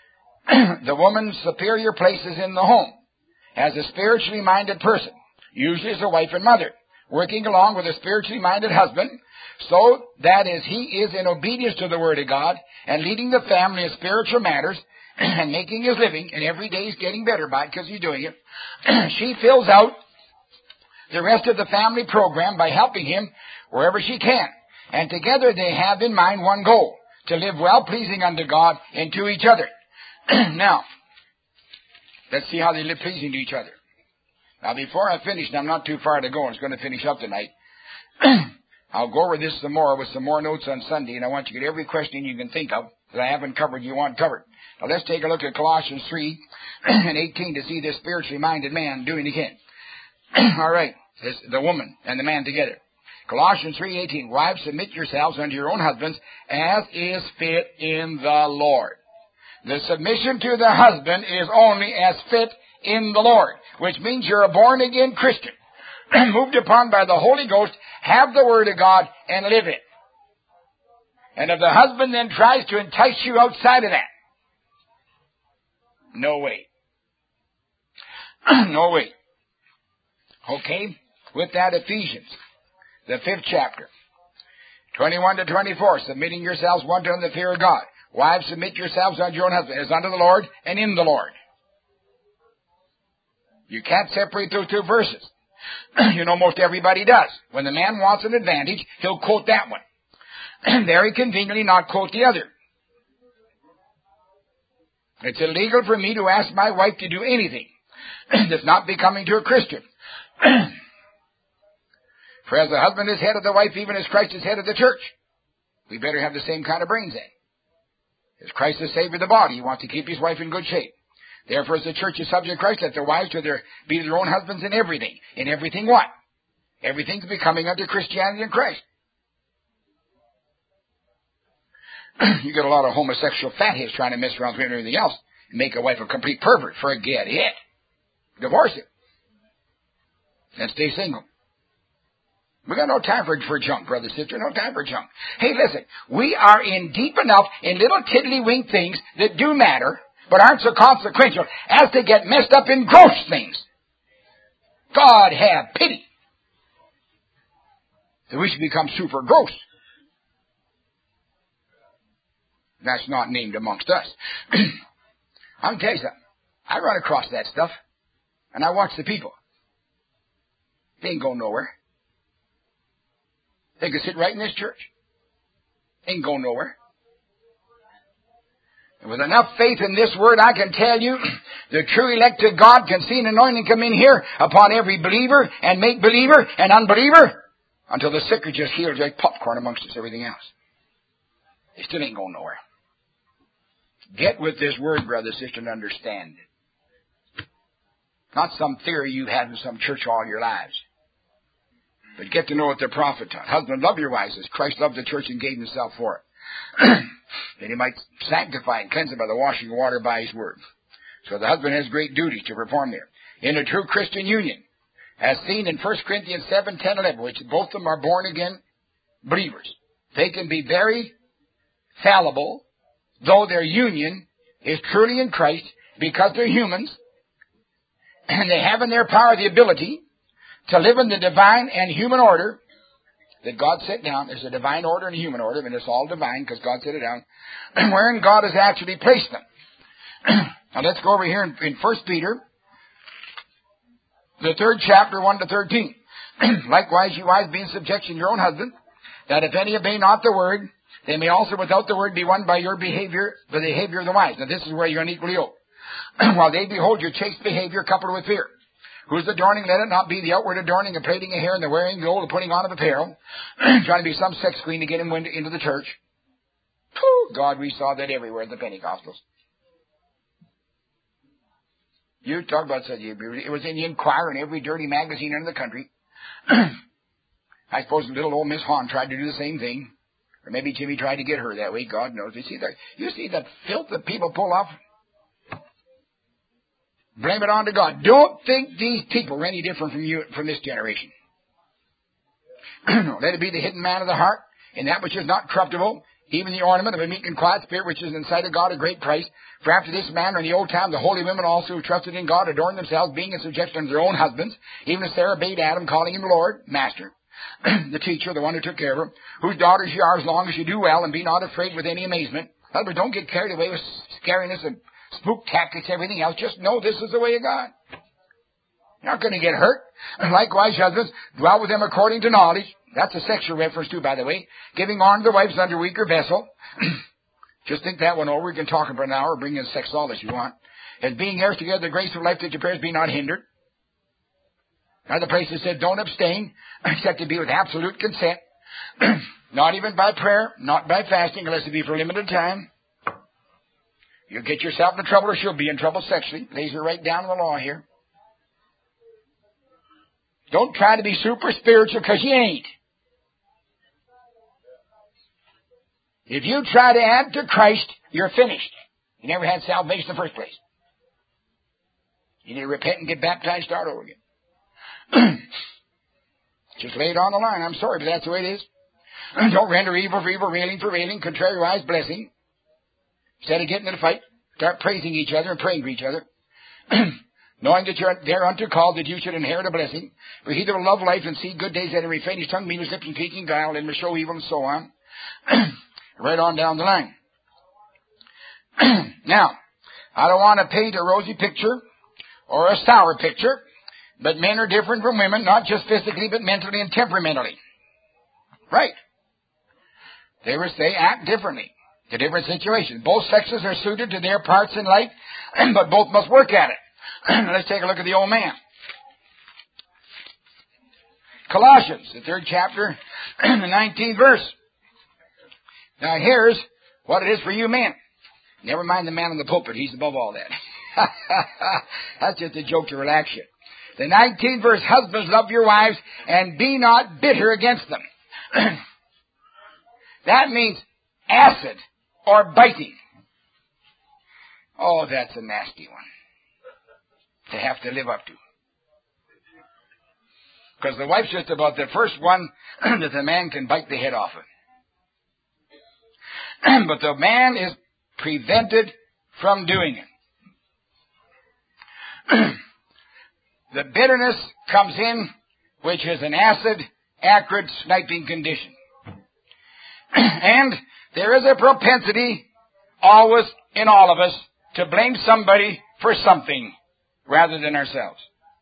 the woman's superior place is in the home as a spiritually minded person, usually as a wife and mother, working along with a spiritually minded husband, so that as he is in obedience to the Word of God and leading the family in spiritual matters and making his living, and every day he's getting better by it because he's doing it, she fills out the rest of the family program by helping him wherever she can. And together they have in mind one goal, to live well, pleasing unto God and to each other. Now, let's see how they live pleasing to each other. Now, before I finish, and I'm not too far to go, and it's going to finish up tonight, I'll go over this some more with some more notes on Sunday, and I want you to get every question you can think of that I haven't covered you want covered. Now, let's take a look at Colossians 3 and 18 to see this spiritually minded man doing it again. All right, the woman and the man together. Colossians 3:18, wives, submit yourselves unto your own husbands, as is fit in the Lord. The submission to the husband is only as fit in the Lord, which means you're a born-again Christian, moved upon by the Holy Ghost, have the Word of God, and live it. And if the husband then tries to entice you outside of that, no way. No way. Okay? With that, Ephesians, the 5th chapter, 21 to 24, submitting yourselves one to another in the fear of God. Wives, submit yourselves unto your own husband, as unto the Lord and in the Lord. You can't separate those two verses. You know, most everybody does. When the man wants an advantage, he'll quote that one. Very conveniently not quote the other. It's illegal for me to ask my wife to do anything that's not becoming to a Christian. For as the husband is head of the wife, even as Christ is head of the church, we better have the same kind of brains then. As Christ is Savior of the body, he wants to keep his wife in good shape. Therefore, as the church is subject to Christ, let their wives be their own husbands in everything. In everything what? Everything's becoming unto Christianity and Christ. You get a lot of homosexual fatheads trying to mess around with everything else and make a wife a complete pervert. Forget it. Divorce it. And stay single. We got no time for junk, brother, sister. No time for junk. Hey, listen. We are in deep enough in little tiddly-wink things that do matter, but aren't so consequential as to get messed up in gross things. God have pity. That we should become super gross. That's not named amongst us. I'm going to tell you something. I run across that stuff, and I watch the people. They ain't going nowhere. They could sit right in this church. Ain't going nowhere. And with enough faith in this word, I can tell you, the true elect of God can see an anointing come in here upon every believer and make-believer and unbeliever until the sick are just healed like popcorn amongst us, everything else. They still ain't going nowhere. Get with this word, brother, sister, and understand it. Not some theory you've had in some church all your lives. But get to know what the prophet taught. Husband, love your wives as Christ loved the church and gave himself for it. That he might sanctify and cleanse it by the washing of water by his word. So the husband has great duties to perform there. In a true Christian union, as seen in 1 Corinthians 7, 10, 11, which both of them are born-again believers. They can be very fallible, though their union is truly in Christ, because they're humans, and they have in their power the ability to live in the divine and human order that God set down. There's a divine order and a human order, and it's all divine because God set it down, wherein God has actually placed them. Now let's go over here in 1 Peter, the 3rd chapter, 1 to 13. Likewise, you wives, be in subjection to your own husband, that if any obey not the word, they may also without the word be won by your behavior, the behavior of the wives. Now this is where you're unequally yoked. While they behold your chaste behavior coupled with fear. Whose adorning, let it not be the outward adorning of plaiting a hair and the wearing of gold, the putting on of apparel, trying to be some sex queen to get him into the church. God, we saw that everywhere in the Pentecostals. You talk about such, it was in the Inquirer and every dirty magazine in the country. I suppose little old Miss Hahn tried to do the same thing. Or maybe Jimmy tried to get her that way. God knows. You see that filth that people pull off? Blame it on to God. Don't think these people are any different from this generation. Let it be the hidden man of the heart, and that which is not corruptible, even the ornament of a meek and quiet spirit, which is in the sight of God a great price. For after this manner in the old time the holy women also who trusted in God adorned themselves, being in subjection unto their own husbands, even as Sarah obeyed Adam, calling him Lord, Master, the teacher, the one who took care of her, whose daughters you are as long as you do well, and be not afraid with any amazement. In other words, don't get carried away with scariness and spook tactics, everything else. Just know this is the way of God. You're not going to get hurt. Likewise, husbands, dwell with them according to knowledge. That's a sexual reference too, by the way. Giving honor to the wives under weaker vessel. Just think that one over. We can talk for an hour, bring in sex all that you want. As being heirs together, the grace of life that your prayers be not hindered. Other places said, don't abstain, except to be with absolute consent. Not even by prayer, not by fasting, unless it be for a limited time. You'll get yourself into trouble, or she'll be in trouble sexually. Lays her right down in the law here. Don't try to be super spiritual, because you ain't. If you try to add to Christ, you're finished. You never had salvation in the first place. You need to repent and get baptized, start over again. Just lay it on the line. I'm sorry, but that's the way it is. Don't render evil for evil, railing for railing, contrariwise blessing. Instead of getting in a fight, start praising each other and praying for each other. Knowing that you're thereunto called, that you should inherit a blessing. For he that will love life and see good days, that and refrain his tongue, mean his lips, and speaking guile, and will show evil, and so on. Right on down the line. Now, I don't want to paint a rosy picture or a sour picture, but men are different from women, not just physically, but mentally and temperamentally. Right. They act differently to different situations. Both sexes are suited to their parts in life, but both must work at it. Let's take a look at the old man. Colossians, the 3rd chapter, the 19th verse. Now here's what it is for you men. Never mind the man in the pulpit. He's above all that. That's just a joke to relax you. The 19th verse, husbands, love your wives and be not bitter against them. That means acid or biting. Oh, that's a nasty one to have to live up to. Because the wife's just about the first one that the man can bite the head off of. But the man is prevented from doing it. The bitterness comes in, which is an acid, acrid, sniping condition. And there is a propensity, always in all of us, to blame somebody for something rather than ourselves.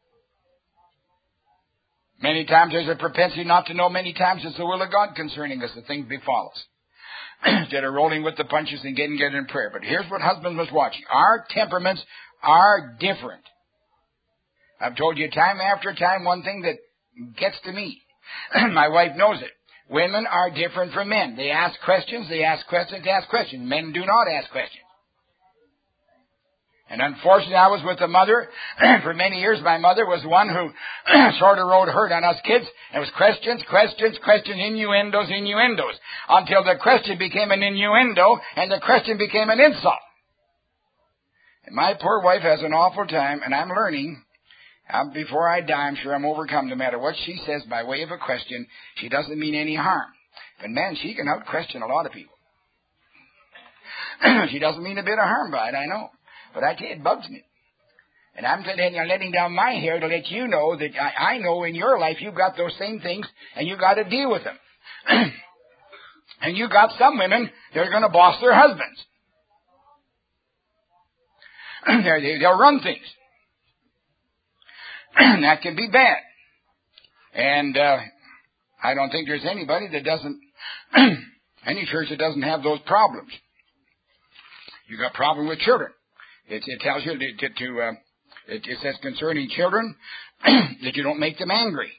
Many times there's a propensity not to know. Many times it's the will of God concerning us that things befall us. Instead of rolling with the punches and getting it in prayer. But here's what husband was watching. Our temperaments are different. I've told you time after time one thing that gets to me. My wife knows it. Women are different from men. They ask questions, they ask questions, they ask questions. Men do not ask questions. And unfortunately, I was with a mother for many years. My mother was one who sort of rode herd on us kids. It was questions, innuendos, until the question became an innuendo and the question became an insult. And my poor wife has an awful time, and I'm learning. Before I die, I'm sure I'm overcome. No matter what she says by way of a question, she doesn't mean any harm. But man, she can out-question a lot of people. She doesn't mean a bit of harm by it, I know. But I tell you, it bugs me. And I'm letting down my hair to let you know that I know in your life you've got those same things, and you've got to deal with them. And you've got some women that are going to boss their husbands. They'll run things. That can be bad. And I don't think there's anybody that doesn't, any church that doesn't have those problems. You got a problem with children. It tells you it says concerning children that you don't make them angry.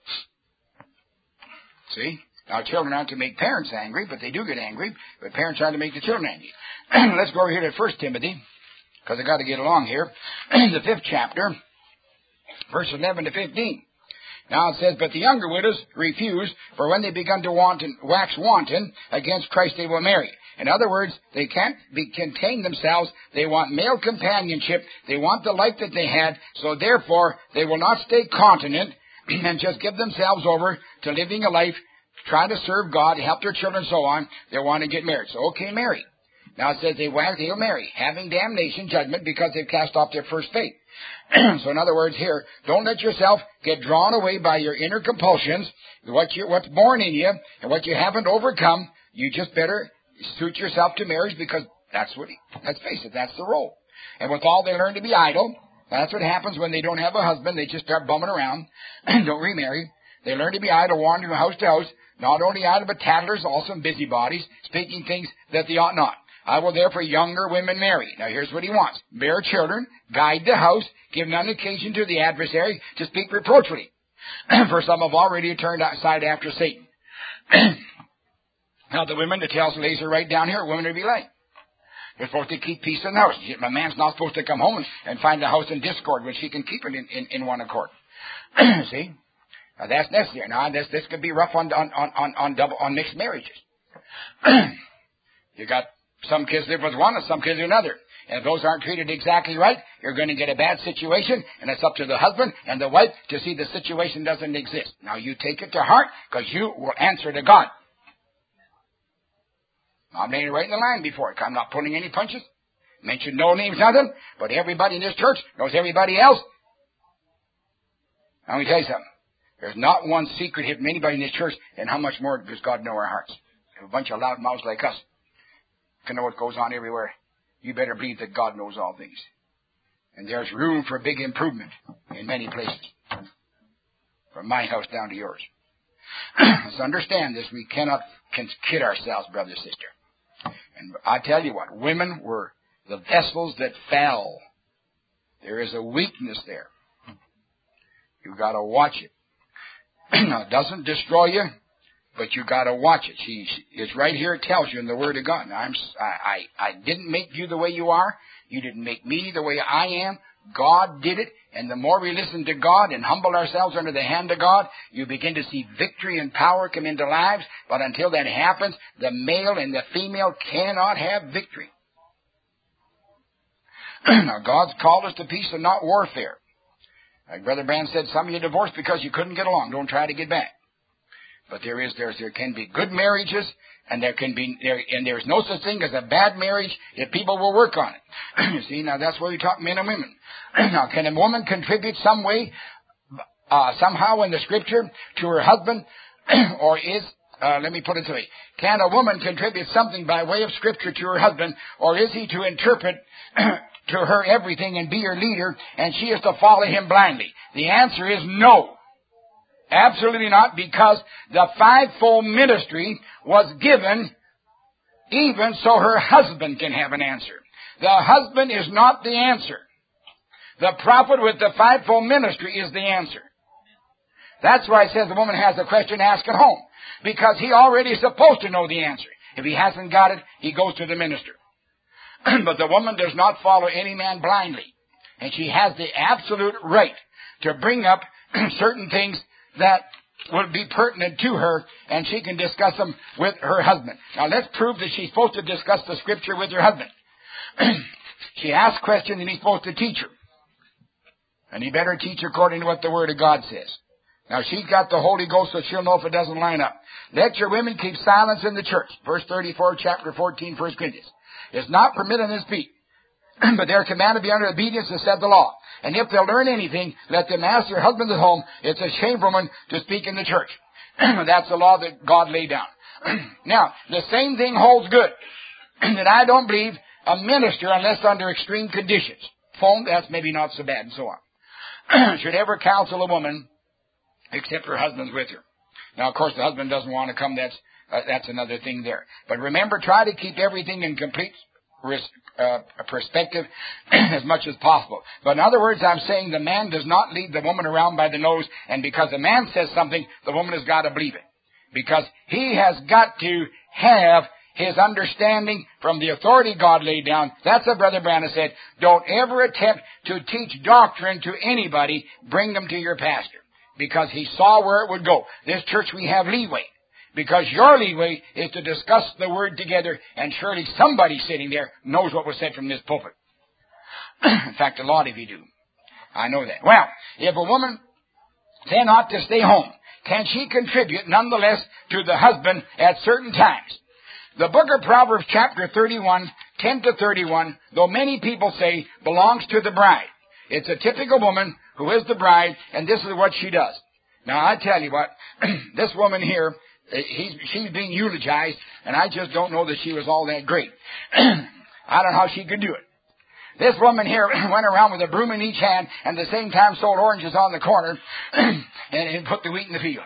See? Now, children aren't to make parents angry, but they do get angry. But parents aren't to make the children angry. Let's go over here to 1 Timothy, because I've got to get along here. The 5th chapter, verse 11 to 15. Now it says, but the younger widows refuse, for when they begun to wax wanton against Christ, they will marry. In other words, they can't contain themselves. They want male companionship. They want the life that they had. So therefore, they will not stay continent and just give themselves over to living a life try to serve God, help their children, and so on. They want to get married. So, okay, marry. Now it says they'll marry, having damnation, judgment, because they've cast off their first faith. So in other words here, don't let yourself get drawn away by your inner compulsions, what's born in you, and what you haven't overcome. You just better suit yourself to marriage, because let's face it, that's the role. And with all, they learn to be idle. That's what happens when they don't have a husband. They just start bumming around and don't remarry. They learn to be idle, wandering from house to house. Not only idle, but tattlers, also busybodies, speaking things that they ought not. I will therefore younger women marry. Now here's what he wants. Bear children, guide the house, give none occasion to the adversary to speak reproachfully. For some have already turned aside after Satan. Now the women, the tells lays are right down here, women are to be like. They're supposed to keep peace in the house. My man's not supposed to come home and find the house in discord, which he can keep it in one accord. See? Now that's necessary. Now this could be rough on mixed marriages. You got some kids live with one and some kids with another. And if those aren't treated exactly right, you're going to get a bad situation, and it's up to the husband and the wife to see the situation doesn't exist. Now you take it to heart, because you will answer to God. I'm laying it right in the line before it. I'm not pulling any punches. Mention no names, nothing. But everybody in this church knows everybody else. Now let me tell you something. There's not one secret hidden from anybody in this church, and how much more does God know our hearts? If a bunch of loud mouths like us can know what goes on everywhere, you better believe that God knows all things. And there's room for big improvement in many places. From my house down to yours. Let's understand this. We cannot kid ourselves, brother, sister. And I tell you what, women were the vessels that fell. There is a weakness there. You've got to watch it. Now, it doesn't destroy you, but you got to watch it. It's right here. It tells you in the Word of God. Now, I didn't make you the way you are. You didn't make me the way I am. God did it. And the more we listen to God and humble ourselves under the hand of God, you begin to see victory and power come into lives. But until that happens, the male and the female cannot have victory. Now, God's called us to peace and not warfare. Like Brother Brand said, some of you divorced because you couldn't get along. Don't try to get back. But there can be good marriages, and there's no such thing as a bad marriage if people will work on it. You see, now that's where we talk men and women. Now, can a woman contribute some way, somehow in the Scripture to her husband, or let me put it this way. Can a woman contribute something by way of Scripture to her husband, or is he to interpret to her everything and be her leader, and she is to follow him blindly? The answer is no. Absolutely not, because the fivefold ministry was given even so her husband can have an answer. The husband is not the answer. The prophet with the fivefold ministry is the answer. That's why it says the woman has a question, ask at home, because he already is supposed to know the answer. If he hasn't got it, he goes to the minister. But the woman does not follow any man blindly. And she has the absolute right to bring up certain things that will be pertinent to her, and she can discuss them with her husband. Now let's prove that she's supposed to discuss the Scripture with her husband. She asks questions and he's supposed to teach her. And he better teach according to what the Word of God says. Now she's got the Holy Ghost, so she'll know if it doesn't line up. Let your women keep silence in the church. Verse 34, chapter 14, 1 Corinthians. It's not permitted in speak, but they're commanded to be under obedience, as said the law. And if they'll learn anything, let them ask their husbands at home. It's a shame for women to speak in the church. That's the law that God laid down. Now, the same thing holds good. That I don't believe a minister, unless under extreme conditions, phone, that's maybe not so bad, and so on, should ever counsel a woman except her husband's with her. Now, of course, the husband doesn't want to come. That's another thing there. But remember, try to keep everything in complete perspective as much as possible. But in other words, I'm saying the man does not lead the woman around by the nose, and because the man says something, the woman has got to believe it. Because he has got to have his understanding from the authority God laid down. That's what Brother Branham said. Don't ever attempt to teach doctrine to anybody. Bring them to your pastor. Because he saw where it would go. This church, we have leeway. Because your leeway is to discuss the Word together, and surely somebody sitting there knows what was said from this pulpit. In fact, a lot of you do. I know that. Well, if a woman then ought to stay home, can she contribute nonetheless to the husband at certain times? The book of Proverbs chapter 31, 10 to 31, though many people say belongs to the bride. It's a typical woman who is the bride, and this is what she does. Now, I tell you what, this woman here, she's being eulogized, and I just don't know that she was all that great. I don't know how she could do it. This woman here went around with a broom in each hand and at the same time sold oranges on the corner and put the wheat in the field.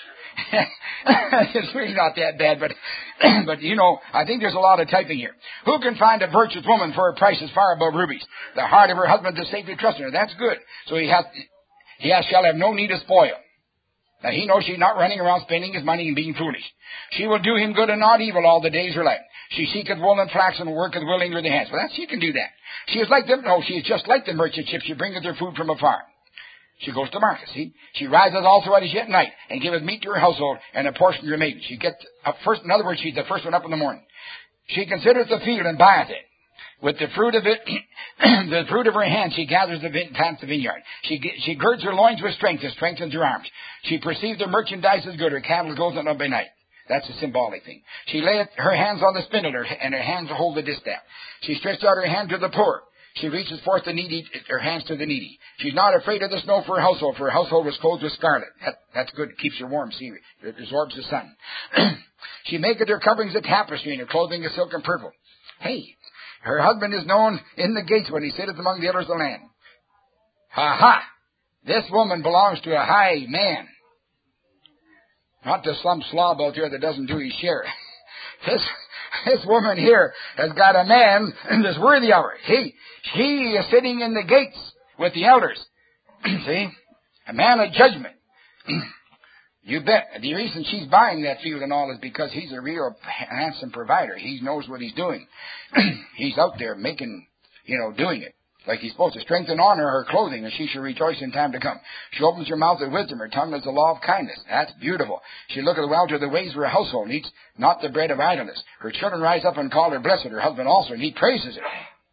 It's really not that bad, but you know, I think there's a lot of typing here. Who can find a virtuous woman for a price as far above rubies? The heart of her husband is safely trusted her. That's good. So shall have no need of spoil. Now he knows she's not running around spending his money and being foolish. She will do him good and not evil all the days of her life. She seeketh wool and flax and worketh willingly with her hands. Well, she can do that. She is just like the merchant ship. She bringeth her food from afar. She goes to market, see? She riseth also at yet night, and giveth meat to her household, and a portion to her maiden. She gets up first, in other words, she's the first one up in the morning. She considereth the field and buyeth it. With the fruit of it, the fruit of her hand, she gathers plants the vineyard. She girds her loins with strength, and strengthens her arms. She perceives the merchandise is good, her cattle goes on by night. That's a symbolic thing. She layeth her hands on the spindle, and her hands hold the distaff. She stretched out her hand to the poor. She reaches forth the needy, her hands to the needy. She's not afraid of the snow for her household was clothed with scarlet. That's good. It keeps her warm. See, it absorbs the sun. She maketh her coverings of tapestry, and her clothing of silk and purple. Hey, her husband is known in the gates when he sitteth among the elders of the land. Ha! This woman belongs to a high man. Not to some slob out there that doesn't do his share. This woman here has got a man that's worthy of her. He is sitting in the gates with the elders. See? A man of judgment. You bet. The reason she's buying that field and all is because he's a real handsome provider. He knows what he's doing. He's out there making, doing it. Like he's supposed to strengthen honor her clothing, and she shall rejoice in time to come. She opens her mouth with wisdom, her tongue is the law of kindness. That's beautiful. She looketh well to the ways of her household, and eats not the bread of idleness. Her children rise up and call her blessed, her husband also, and he praises her.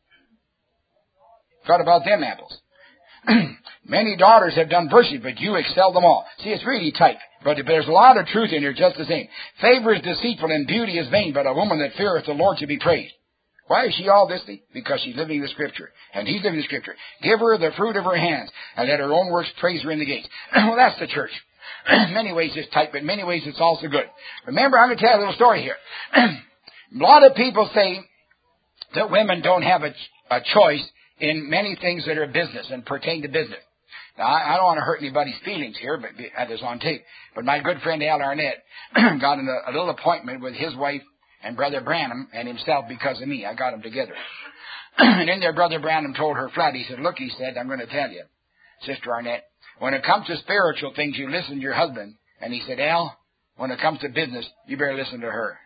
What about them apples? Many daughters have done virtue, but you excel them all. See, it's really tight, but there's a lot of truth in here just the same. Favor is deceitful and beauty is vain, but a woman that feareth the Lord should be praised. Why is she all this thing? Because she's living the Scripture, and he's living the Scripture. Give her the fruit of her hands, and let her own works praise her in the gates. Well, that's the church. In many ways it's tight, but in many ways it's also good. Remember, I'm going to tell you a little story here. A lot of people say that women don't have a choice in many things that are business and pertain to business. Now, I don't want to hurt anybody's feelings here, but it's on tape. But my good friend Al Arnett got a little appointment with his wife and Brother Branham and himself because of me. I got them together. And in there, Brother Branham told her flat, he said, look, he said, I'm going to tell you, Sister Arnett, when it comes to spiritual things, you listen to your husband. And he said, Al, when it comes to business, you better listen to her.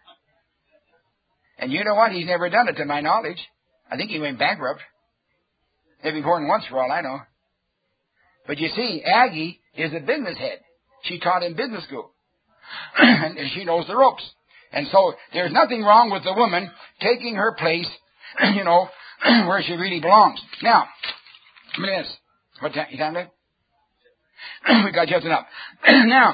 And you know what? He's never done it to my knowledge. I think he went bankrupt. Maybe more than once for all I know. But you see, Aggie is a business head. She taught in business school. And she knows the ropes. And so there's nothing wrong with the woman taking her place, where she really belongs. Now, what time is it? We got just enough. Now,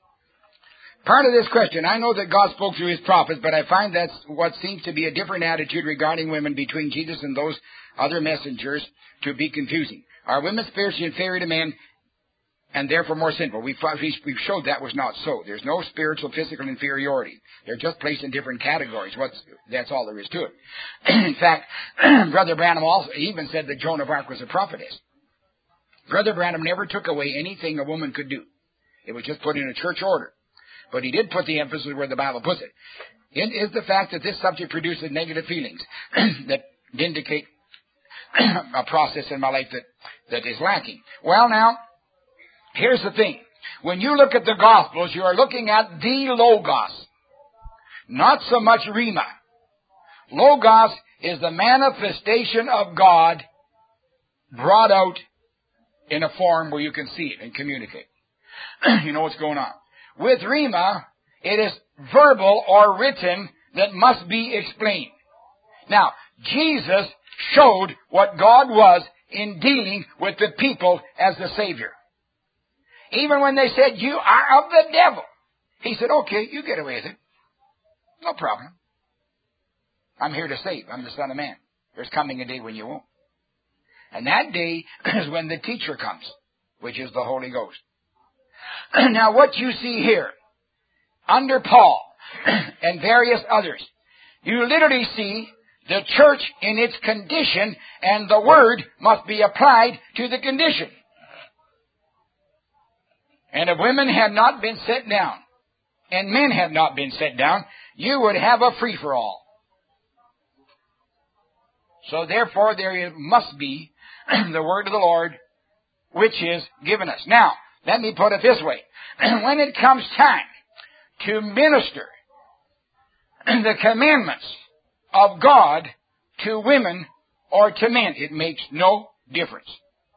part of this question, I know that God spoke through his prophets, but I find that's what seems to be a different attitude regarding women between Jesus and those other messengers to be confusing. Are women spiritually inferior to men and therefore more sinful? We've showed that was not so. There's no spiritual, physical inferiority. They're just placed in different categories. That's all there is to it. In fact, Brother Branham also even said that Joan of Arc was a prophetess. Brother Branham never took away anything a woman could do. It was just put in a church order. But he did put the emphasis where the Bible puts it. It is the fact that this subject produces negative feelings that indicate a process in my life that is lacking. Well, now, here's the thing. When you look at the Gospels, you are looking at the Logos, not so much Rhema. Logos is the manifestation of God brought out in a form where you can see it and communicate. You know what's going on. With Rhema, it is verbal or written that must be explained. Now, Jesus showed what God was in dealing with the people as the Savior. Even when they said, you are of the devil, he said, okay, you get away with it. No problem. I'm here to save. I'm the Son of Man. There's coming a day when you won't. And that day is when the teacher comes, which is the Holy Ghost. Now what you see here, under Paul and various others, you literally see the church in its condition, and the word must be applied to the condition. And if women had not been set down, and men had not been set down, you would have a free-for-all. So therefore there must be the word of the Lord, which is given us. Now, let me put it this way. When it comes time to minister the commandments of God to women or to men, it makes no difference.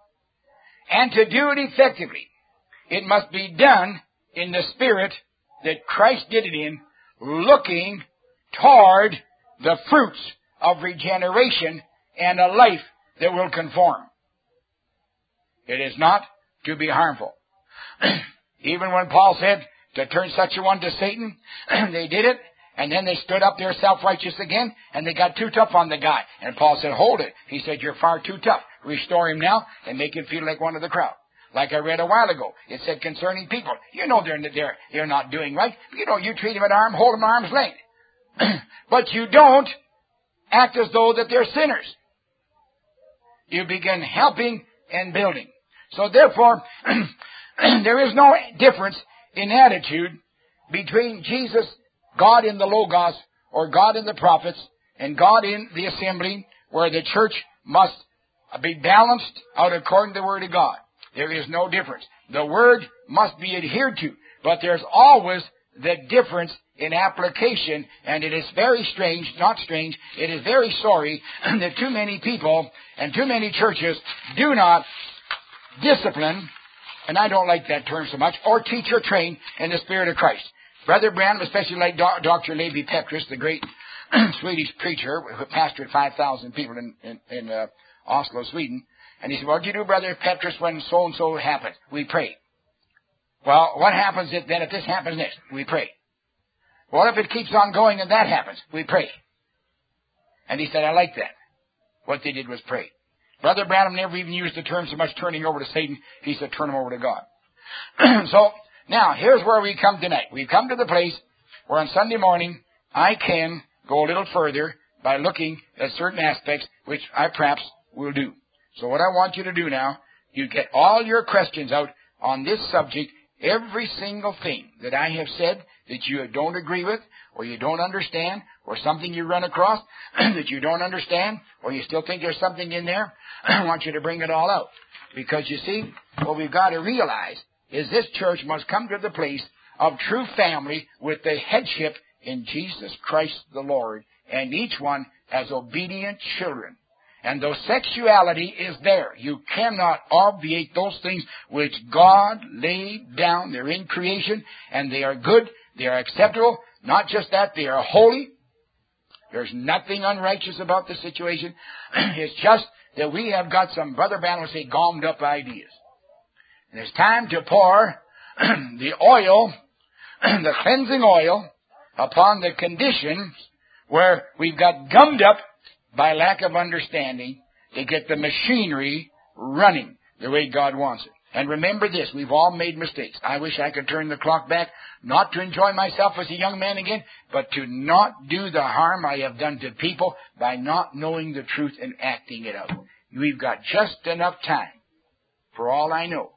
And to do it effectively, it must be done in the spirit that Christ did it in, looking toward the fruits of regeneration and a life that will conform. It is not to be harmful. Even when Paul said to turn such a one to Satan, they did it, and then they stood up there self-righteous again, and they got too tough on the guy. And Paul said, hold it. He said, you're far too tough. Restore him now and make him feel like one of the crowd. Like I read a while ago, it said concerning people, you know they're not doing right. You know, you treat them at hold them arm's length. But you don't act as though that they're sinners. You begin helping and building. So therefore, there is no difference in attitude between Jesus, God in the Logos, or God in the prophets, and God in the assembly, where the church must be balanced out according to the Word of God. There is no difference. The Word must be adhered to, but there's always the difference in application, and it is very strange, not strange, it is very sorry that too many people and too many churches do not discipline, and I don't like that term so much, or teach or train in the Spirit of Christ. Brother Branham, especially like Dr. Levi Petrus, the great Swedish preacher who pastored 5,000 people in Oslo, Sweden, and he said, what do you do, Brother Petrus, when so-and-so happens? We pray. Well, what happens if this happens next? We pray. What if it keeps on going and that happens? We pray. And he said, I like that. What they did was pray. Brother Branham never even used the term so much turning over to Satan. He said, turn him over to God. So, now, here's where we come tonight. We've come to the place where on Sunday morning, I can go a little further by looking at certain aspects, which I perhaps will do. So what I want you to do now, you get all your questions out on this subject, every single thing that I have said that you don't agree with, or you don't understand, or something you run across that you don't understand, or you still think there's something in there, I want you to bring it all out. Because you see, what we've got to realize is this church must come to the place of true family with the headship in Jesus Christ the Lord, and each one as obedient children. And though sexuality is there, you cannot obviate those things which God laid down. They're in creation, and they are good, they are acceptable. Not just that, they are holy. There's nothing unrighteous about the situation. It's just that we have got some, Brother Branham would say, gommed up ideas. And it's time to pour the oil, the cleansing oil, upon the conditions where we've got gummed up by lack of understanding to get the machinery running the way God wants it. And remember this, we've all made mistakes. I wish I could turn the clock back, not to enjoy myself as a young man again, but to not do the harm I have done to people by not knowing the truth and acting it out. We've got just enough time, for all I know,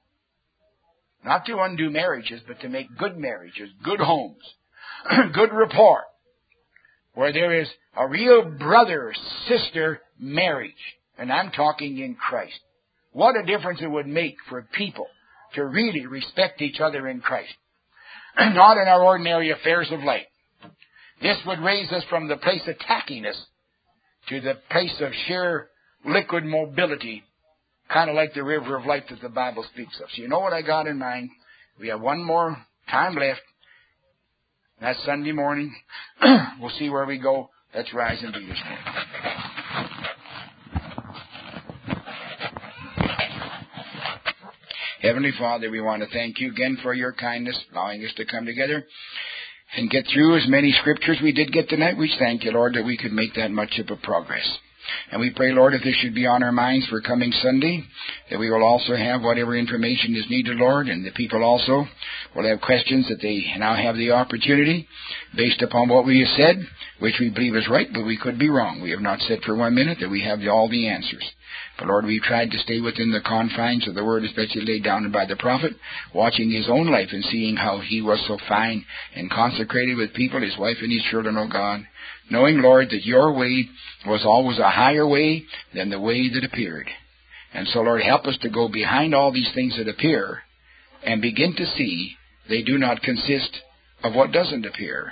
not to undo marriages, but to make good marriages, good homes, good rapport, where there is a real brother-sister marriage. And I'm talking in Christ. What a difference it would make for people to really respect each other in Christ. Not in our ordinary affairs of life. This would raise us from the place of tackiness to the place of sheer liquid mobility, kind of like the river of life that the Bible speaks of. So you know what I got in mind. We have one more time left. That's Sunday morning. We'll see where we go. Let's rise and do this morning. Heavenly Father, we want to thank you again for your kindness, allowing us to come together and get through as many scriptures we did get tonight. We thank you, Lord, that we could make that much of a progress. And we pray, Lord, if this should be on our minds for coming Sunday, that we will also have whatever information is needed, Lord, and the people also will have questions that they now have the opportunity, based upon what we have said, which we believe is right, but we could be wrong. We have not said for 1 minute that we have all the answers. But Lord, we've tried to stay within the confines of the Word, especially laid down by the prophet, watching his own life and seeing how he was so fine and consecrated with people, his wife and his children, O God. Knowing, Lord, that your way was always a higher way than the way that appeared. And so, Lord, help us to go behind all these things that appear and begin to see they do not consist of what doesn't appear.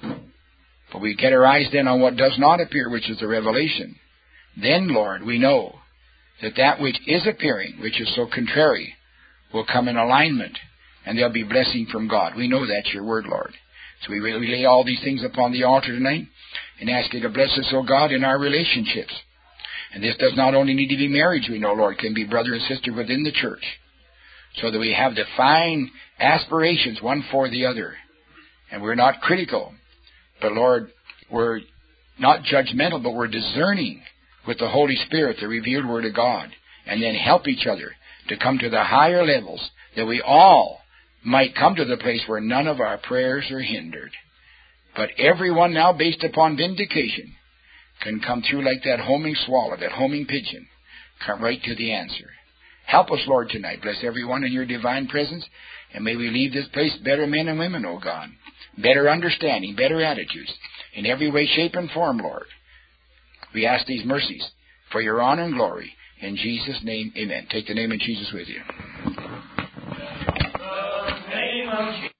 But we get our eyes then on what does not appear, which is the revelation. Then, Lord, we know that which is appearing, which is so contrary, will come in alignment, and there'll be blessing from God. We know that's your word, Lord. So we lay all these things upon the altar tonight and ask you to bless us, O God, in our relationships. And this does not only need to be marriage, we know, Lord, can be brother and sister within the church, so that we have the fine aspirations one for the other. And we're not critical, but, Lord, we're not judgmental, but we're discerning with the Holy Spirit, the revealed Word of God, and then help each other to come to the higher levels, that we all might come to the place where none of our prayers are hindered. But everyone now, based upon vindication, can come through like that homing swallow, that homing pigeon, come right to the answer. Help us, Lord, tonight. Bless everyone in your divine presence, and may we leave this place better men and women, O God. Better understanding, better attitudes, in every way, shape, and form, Lord. We ask these mercies for your honor and glory. In Jesus' name, amen. Take the name of Jesus with you.